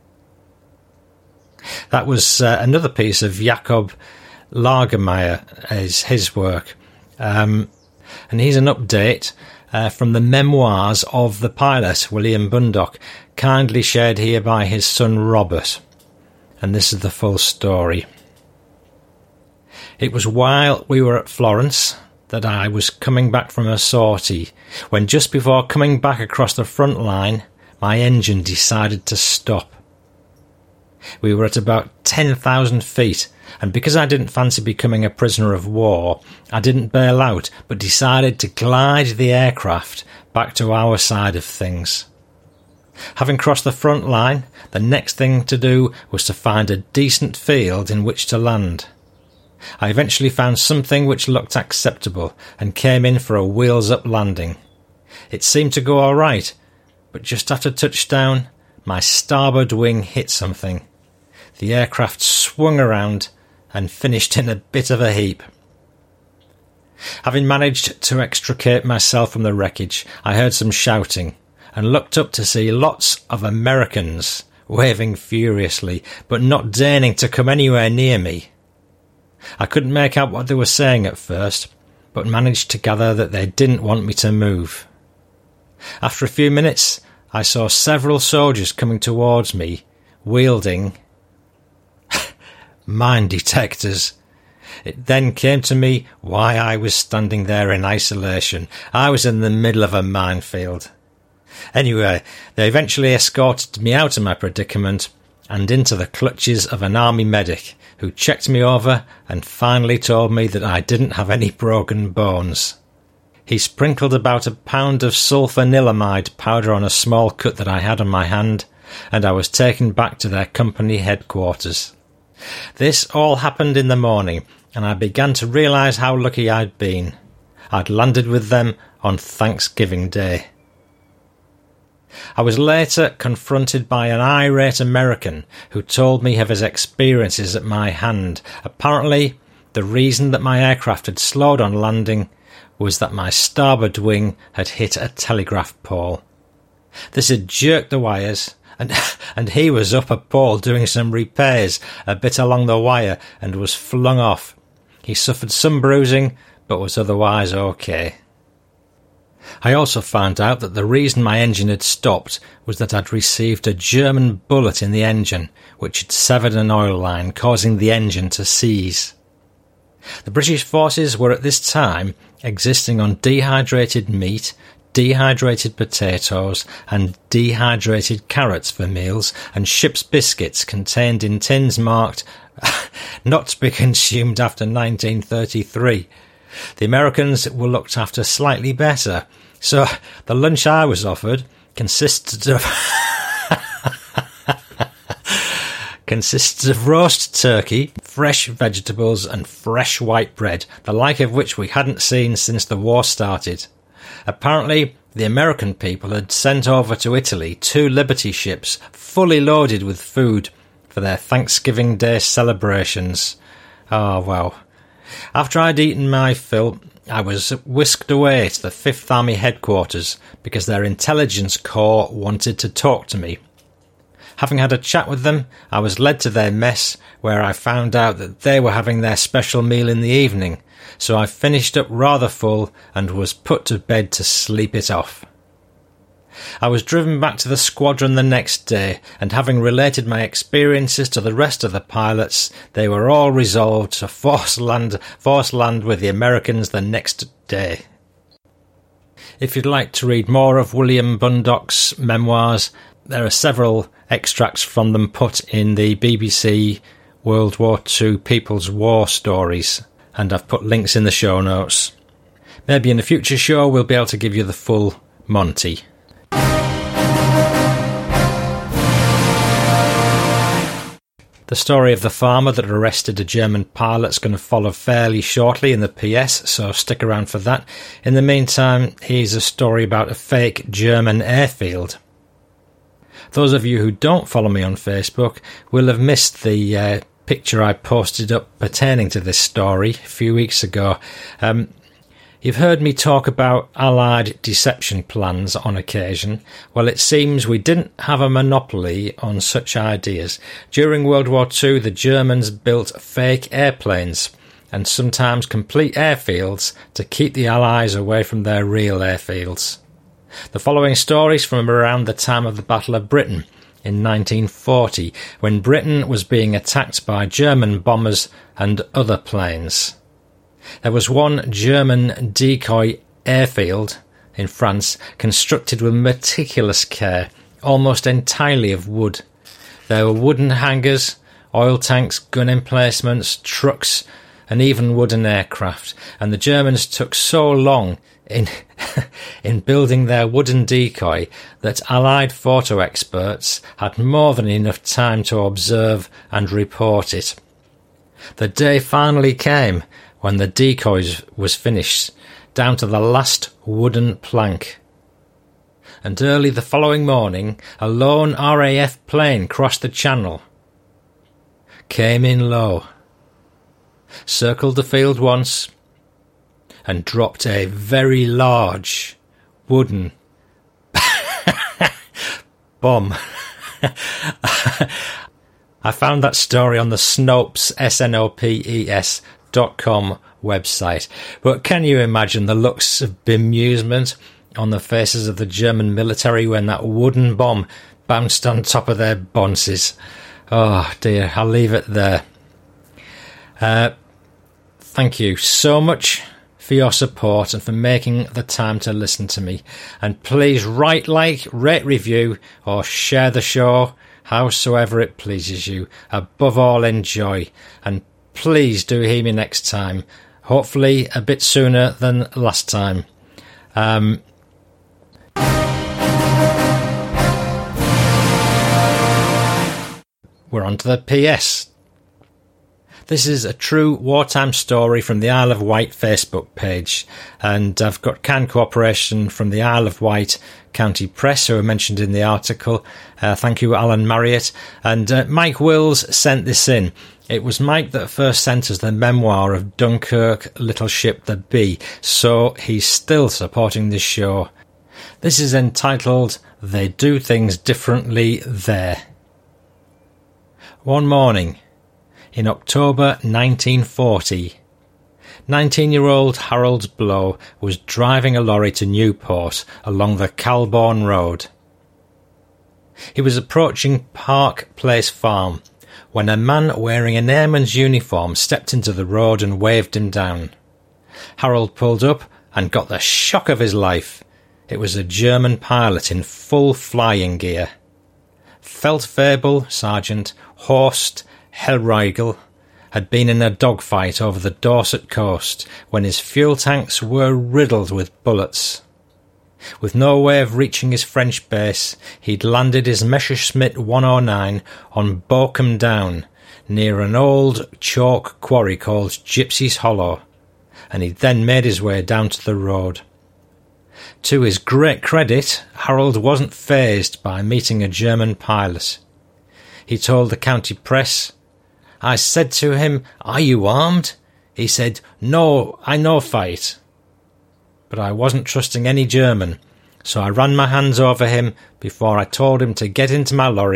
That was uh, another piece of Jakob Lagermeyer, is his work. Um, and here's an update uh, from the memoirs of the pilot, William Bundock, kindly shared here by his son Robert. And this is the full story. It was while we were at Florence that I was coming back from a sortie, when just before coming back across the front line, my engine decided to stop. We were at about ten thousand feet, and because I didn't fancy becoming a prisoner of war, I didn't bail out, but decided to glide the aircraft back to our side of things. Having crossed the front line, the next thing to do was to find a decent field in which to land. I eventually found something which looked acceptable and came in for a wheels-up landing. It seemed to go all right, but just after touchdown, my starboard wing hit something. The aircraft swung around and finished in a bit of a heap. Having managed to extricate myself from the wreckage, I heard some shouting and looked up to see lots of Americans waving furiously, but not deigning to come anywhere near me. I couldn't make out what they were saying at first, but managed to gather that they didn't want me to move. After a few minutes, I saw several soldiers coming towards me, wielding mine detectors. It then came to me why I was standing there in isolation. I was in the middle of a minefield. Anyway, they eventually escorted me out of my predicament and into the clutches of an army medic, who checked me over and finally told me that I didn't have any broken bones. He sprinkled about a pound of sulfanilamide powder on a small cut that I had on my hand, and I was taken back to their company headquarters. This all happened in the morning, and I began to realise how lucky I'd been. I'd landed with them on Thanksgiving Day. I was later confronted by an irate American who told me of his experiences at my hand. Apparently, the reason that my aircraft had slowed on landing was that my starboard wing had hit a telegraph pole. This had jerked the wires, and, and he was up a pole doing some repairs a bit along the wire and was flung off. He suffered some bruising, but was otherwise okay. I also found out that the reason my engine had stopped was that I'd received a German bullet in the engine, which had severed an oil line, causing the engine to seize. The British forces were at this time existing on dehydrated meat, dehydrated potatoes, and dehydrated carrots for meals, and ship's biscuits contained in tins marked not to be consumed after nineteen thirty-three. The Americans were looked after slightly better, so the lunch I was offered consisted of consisted of roast turkey, fresh vegetables, and fresh white bread, the like of which we hadn't seen since the war started. Apparently, the American people had sent over to Italy two Liberty ships fully loaded with food for their Thanksgiving Day celebrations. Oh, wow. After I'd eaten my fill, I was whisked away to the Fifth Army headquarters because their intelligence corps wanted to talk to me. Having had a chat with them, I was led to their mess, where I found out that they were having their special meal in the evening, so I finished up rather full and was put to bed to sleep it off. I was driven back to the squadron the next day, and having related my experiences to the rest of the pilots, they were all resolved to force land, force land with the Americans the next day. If you'd like to read more of William Bundock's memoirs, there are several extracts from them put in the B B C World War Two People's War Stories, and I've put links in the show notes. Maybe in a future show we'll be able to give you the full Monty. The story of the farmer that arrested a German pilot is going to follow fairly shortly in the P S, so stick around for that. In the meantime, here's a story about a fake German airfield. Those of you who don't follow me on Facebook will have missed the uh, picture I posted up pertaining to this story a few weeks ago. Um, You've heard me talk about Allied deception plans on occasion. Well, it seems we didn't have a monopoly on such ideas. During World War Two, the Germans built fake airplanes and sometimes complete airfields to keep the Allies away from their real airfields. The following stories from around the time of the Battle of Britain in nineteen forty, when Britain was being attacked by German bombers and other planes. There was one German decoy airfield in France constructed with meticulous care, almost entirely of wood. There were wooden hangars, oil tanks, gun emplacements, trucks, and even wooden aircraft, and the Germans took so long in in building their wooden decoy that Allied photo experts had more than enough time to observe and report it. The day finally came when the decoys was finished, down to the last wooden plank. And early the following morning, a lone R A F plane crossed the channel, came in low, circled the field once, and dropped a very large wooden bomb. I found that story on the Snopes, S N O P E S dot com website. But can you imagine the looks of bemusement on the faces of the German military when that wooden bomb bounced on top of their bonces? Oh dear, I'll leave it there. Uh, thank you so much for your support and for making the time to listen to me. And please write, like, rate, review, or share the show howsoever it pleases you. Above all, enjoy. And please do hear me next time. Hopefully a bit sooner than last time. Um, we're on to the P S. This is a true wartime story from the Isle of Wight Facebook page, and I've got kind cooperation from the Isle of Wight County Press, who are mentioned in the article. Uh, thank you, Alan Marriott. And uh, Mike Wills sent this in. It was Mike that first sent us the memoir of Dunkirk, Little Ship the Bee, so he's still supporting this show. This is entitled They Do Things Differently There. One morning, in October nineteen forty, nineteen-year-old Harold Blow was driving a lorry to Newport along the Calbourne Road. He was approaching Park Place Farm when a man wearing an airman's uniform stepped into the road and waved him down. Harold pulled up and got the shock of his life. It was a German pilot in full flying gear. Feldfebel Sergeant Horst Hellriegel had been in a dogfight over the Dorset coast when his fuel tanks were riddled with bullets. With no way of reaching his French base, he'd landed his Messerschmitt one oh nine on Bochum Down, near an old chalk quarry called Gypsy's Hollow, and he'd then made his way down to the road. To his great credit, Harold wasn't fazed by meeting a German pilot. He told the county press, "I said to him, 'Are you armed?' He said, 'No, I no fight.' But I wasn't trusting any German, so I ran my hands over him before I told him to get into my lorry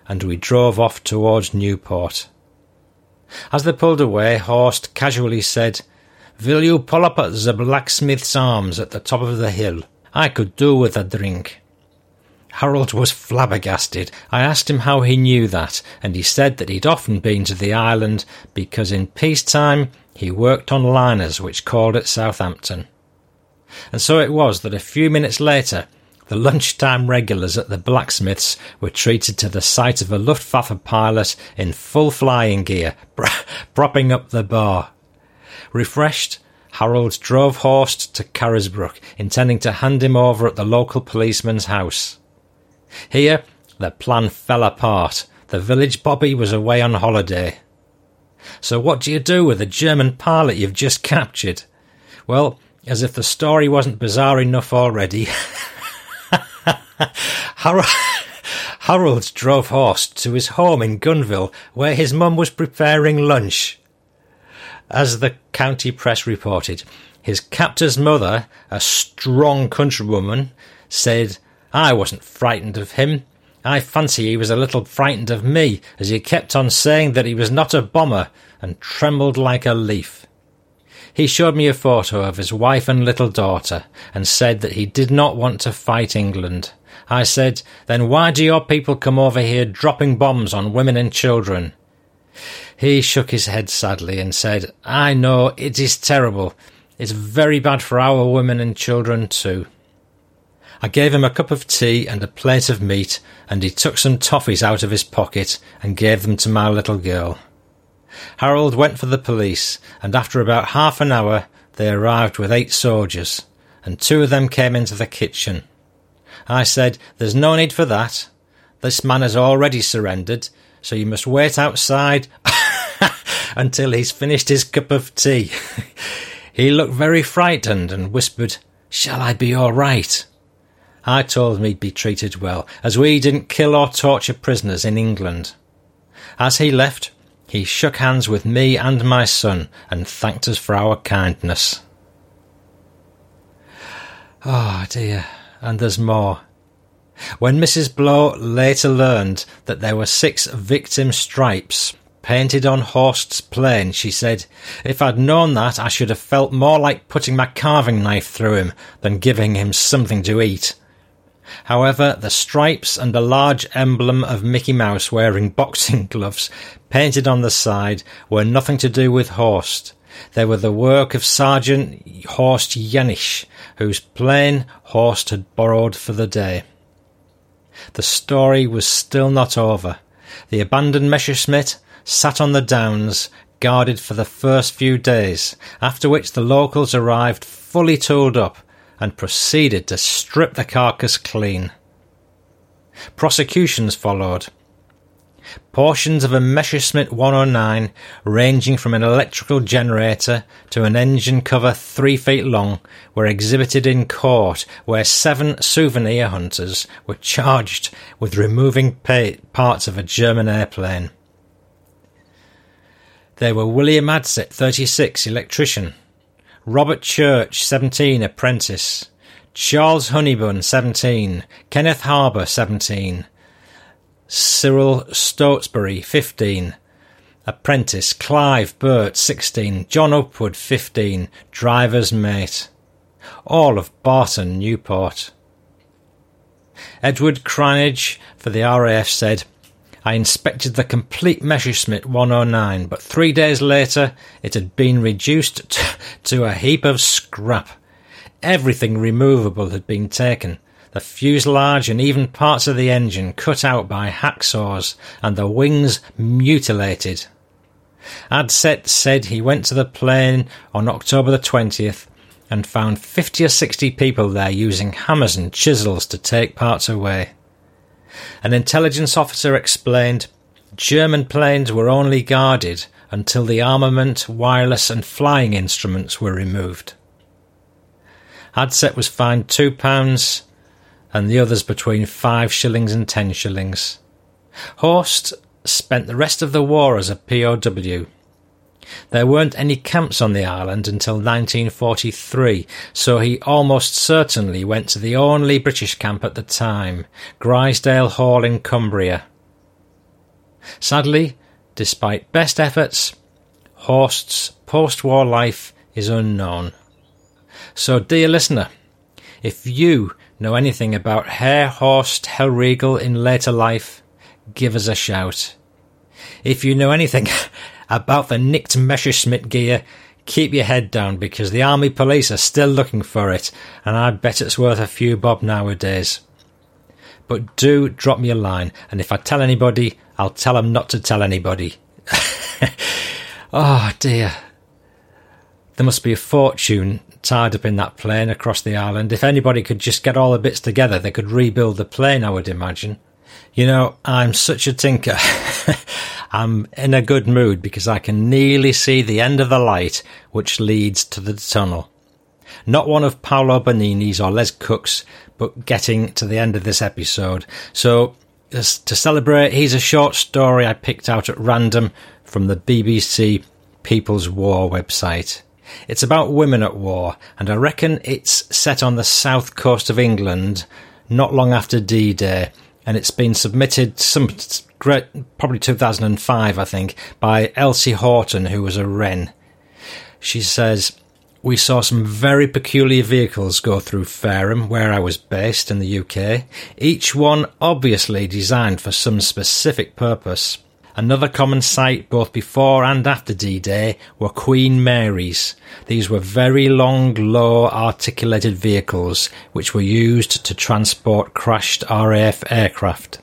and we drove off towards Newport. As they pulled away, Horst casually said, "Will you pull up at the Blacksmith's Arms at the top of the hill? I could do with a drink." Harold was flabbergasted. I asked him how he knew that, and he said that he'd often been to the island because in peacetime he worked on liners which called at Southampton. And so it was that a few minutes later the lunchtime regulars at the blacksmith's were treated to the sight of a Luftwaffe pilot in full flying gear, propping up the bar. Refreshed, Harold drove Horst to Carisbrooke, intending to hand him over at the local policeman's house. Here, the plan fell apart. The village bobby was away on holiday. So what do you do with a German pilot you've just captured? Well, as if the story wasn't bizarre enough already, Harold, Harold drove Horst to his home in Gunville, where his mum was preparing lunch. As the county press reported, his captor's mother, a strong countrywoman, said, "I wasn't frightened of him. I fancy he was a little frightened of me, as he kept on saying that he was not a bomber, and trembled like a leaf." He showed me a photo of his wife and little daughter, and said that he did not want to fight England. I said, "Then why do your people come over here dropping bombs on women and children?" He shook his head sadly and said, "I know, it is terrible. It's very bad for our women and children too." I gave him a cup of tea and a plate of meat, and he took some toffees out of his pocket and gave them to my little girl. Harold went for the police, and after about half an hour they arrived with eight soldiers, and two of them came into the kitchen. I said, "There's no need for that. This man has already surrendered, so you must wait outside until he's finished his cup of tea." He looked very frightened and whispered, "Shall I be all right?" I told him he'd be treated well, as we didn't kill or torture prisoners in England. As he left, he shook hands with me and my son and thanked us for our kindness. Oh dear, and there's more. When Missus Blow later learned that there were six victim stripes painted on Horst's plane, she said, "If I'd known that, I should have felt more like putting my carving knife through him than giving him something to eat." However, the stripes and a large emblem of Mickey Mouse wearing boxing gloves painted on the side were nothing to do with Horst. They were the work of Sergeant Horst Janisch, whose plane Horst had borrowed for the day. The story was still not over. The abandoned Messerschmitt sat on the downs, guarded for the first few days, after which the locals arrived fully tooled up and proceeded to strip the carcass clean. Prosecutions followed. Portions of a Messerschmitt one oh nine, ranging from an electrical generator to an engine cover three feet long, were exhibited in court, where seven souvenir hunters were charged with removing parts of a German airplane. They were William Adset, thirty-six, electrician; Robert Church, seventeen, apprentice; Charles Honeybun, seventeen; Kenneth Harbour, seventeen; Cyril Stotesbury, fifteen, apprentice; Clive Burt, sixteen; John Upward, fifteen, driver's mate. All of Barton, Newport. Edward Cranage for the R A F said, "I inspected the complete Messerschmitt one oh nine, but three days later it had been reduced t- to a heap of scrap. Everything removable had been taken, the fuselage and even parts of the engine cut out by hacksaws, and the wings mutilated." Adset said he went to the plane on October the twentieth and found fifty or sixty people there using hammers and chisels to take parts away. An intelligence officer explained, German planes were only guarded until the armament, wireless and flying instruments were removed. Adset was fined two pounds and the others between five shillings and ten shillings. Horst spent the rest of the war as a P O W. There weren't any camps on the island until nineteen forty-three, so he almost certainly went to the only British camp at the time, Grisdale Hall in Cumbria. Sadly, despite best efforts, Horst's post-war life is unknown. So, dear listener, if you know anything about Herr Horst Hellriegel in later life, give us a shout. If you know anything about the nicked Messerschmitt gear, keep your head down because the army police are still looking for it, and I bet it's worth a few bob nowadays. But do drop me a line, and if I tell anybody, I'll tell them not to tell anybody. Oh dear. There must be a fortune tied up in that plane across the island. If anybody could just get all the bits together, they could rebuild the plane, I would imagine. You know, I'm such a tinker. I'm in a good mood because I can nearly see the end of the light which leads to the tunnel. Not one of Paolo Bonini's or Les Cook's, but getting to the end of this episode. So, to celebrate, here's a short story I picked out at random from the B B C People's War website. It's about women at war, and I reckon it's set on the south coast of England not long after D-Day, and it's been submitted some great, probably two thousand five, I think, by Elsie Horton, who was a Wren. She says, "We saw some very peculiar vehicles go through Fareham, where I was based in the U K, each one obviously designed for some specific purpose. Another common sight both before and after D-Day were Queen Marys. These were very long, low, articulated vehicles which were used to transport crashed R A F aircraft.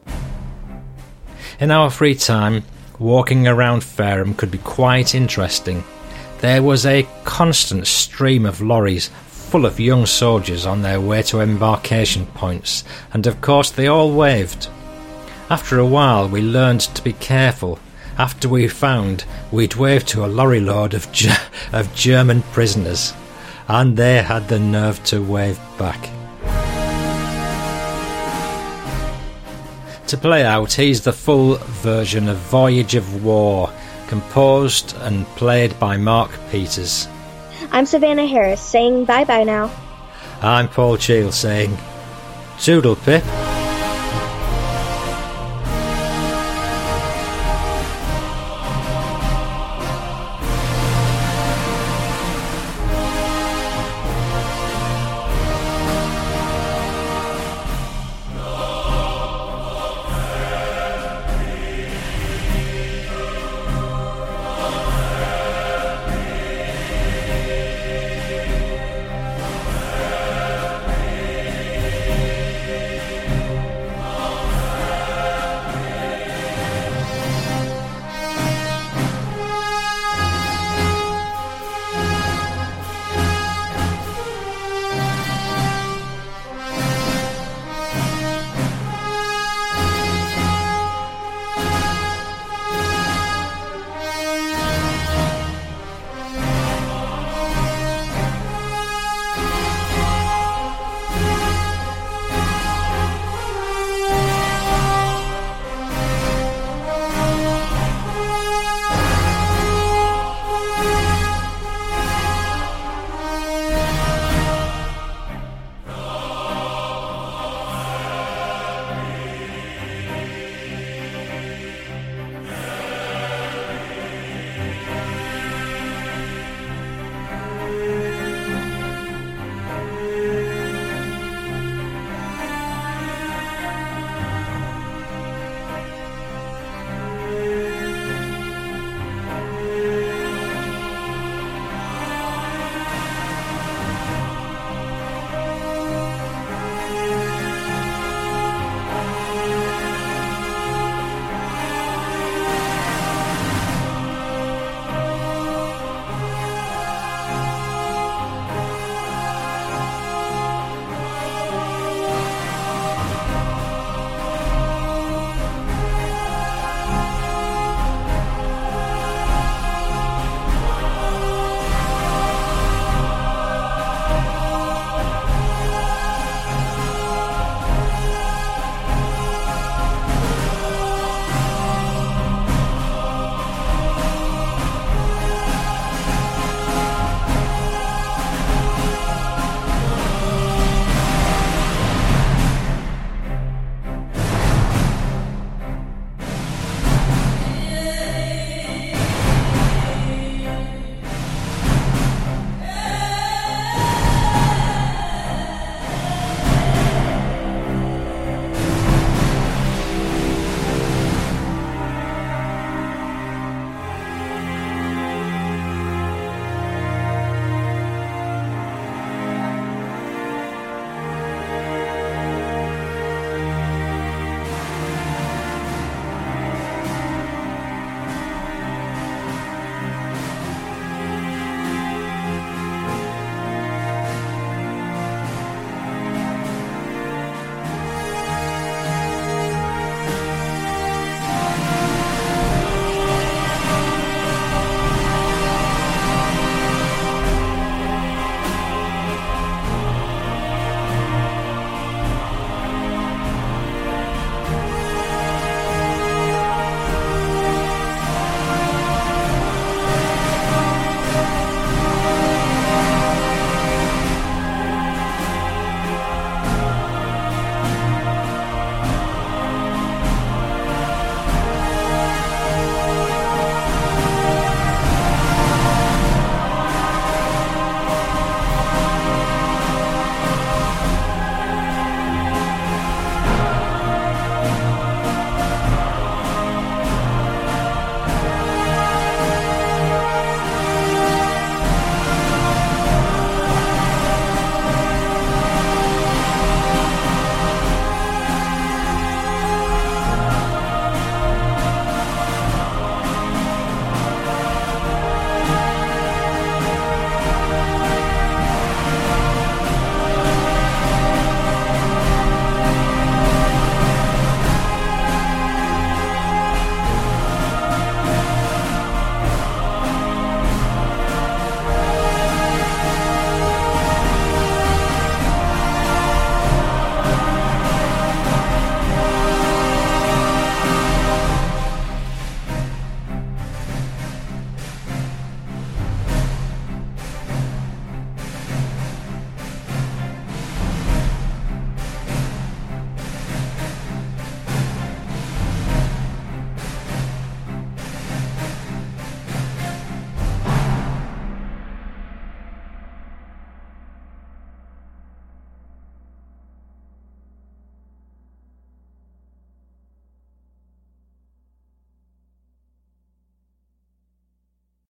In our free time, walking around Fareham could be quite interesting. There was a constant stream of lorries full of young soldiers on their way to embarkation points, and of course they all waved. After a while we learned to be careful, after we found we'd waved to a lorry load of, Ge- of German prisoners, and they had the nerve to wave back." To play out, here's the full version of Voyage of War, composed and played by Mark Peters. I'm Savannah Harris saying bye-bye now. I'm Paul Cheall saying toodle pip.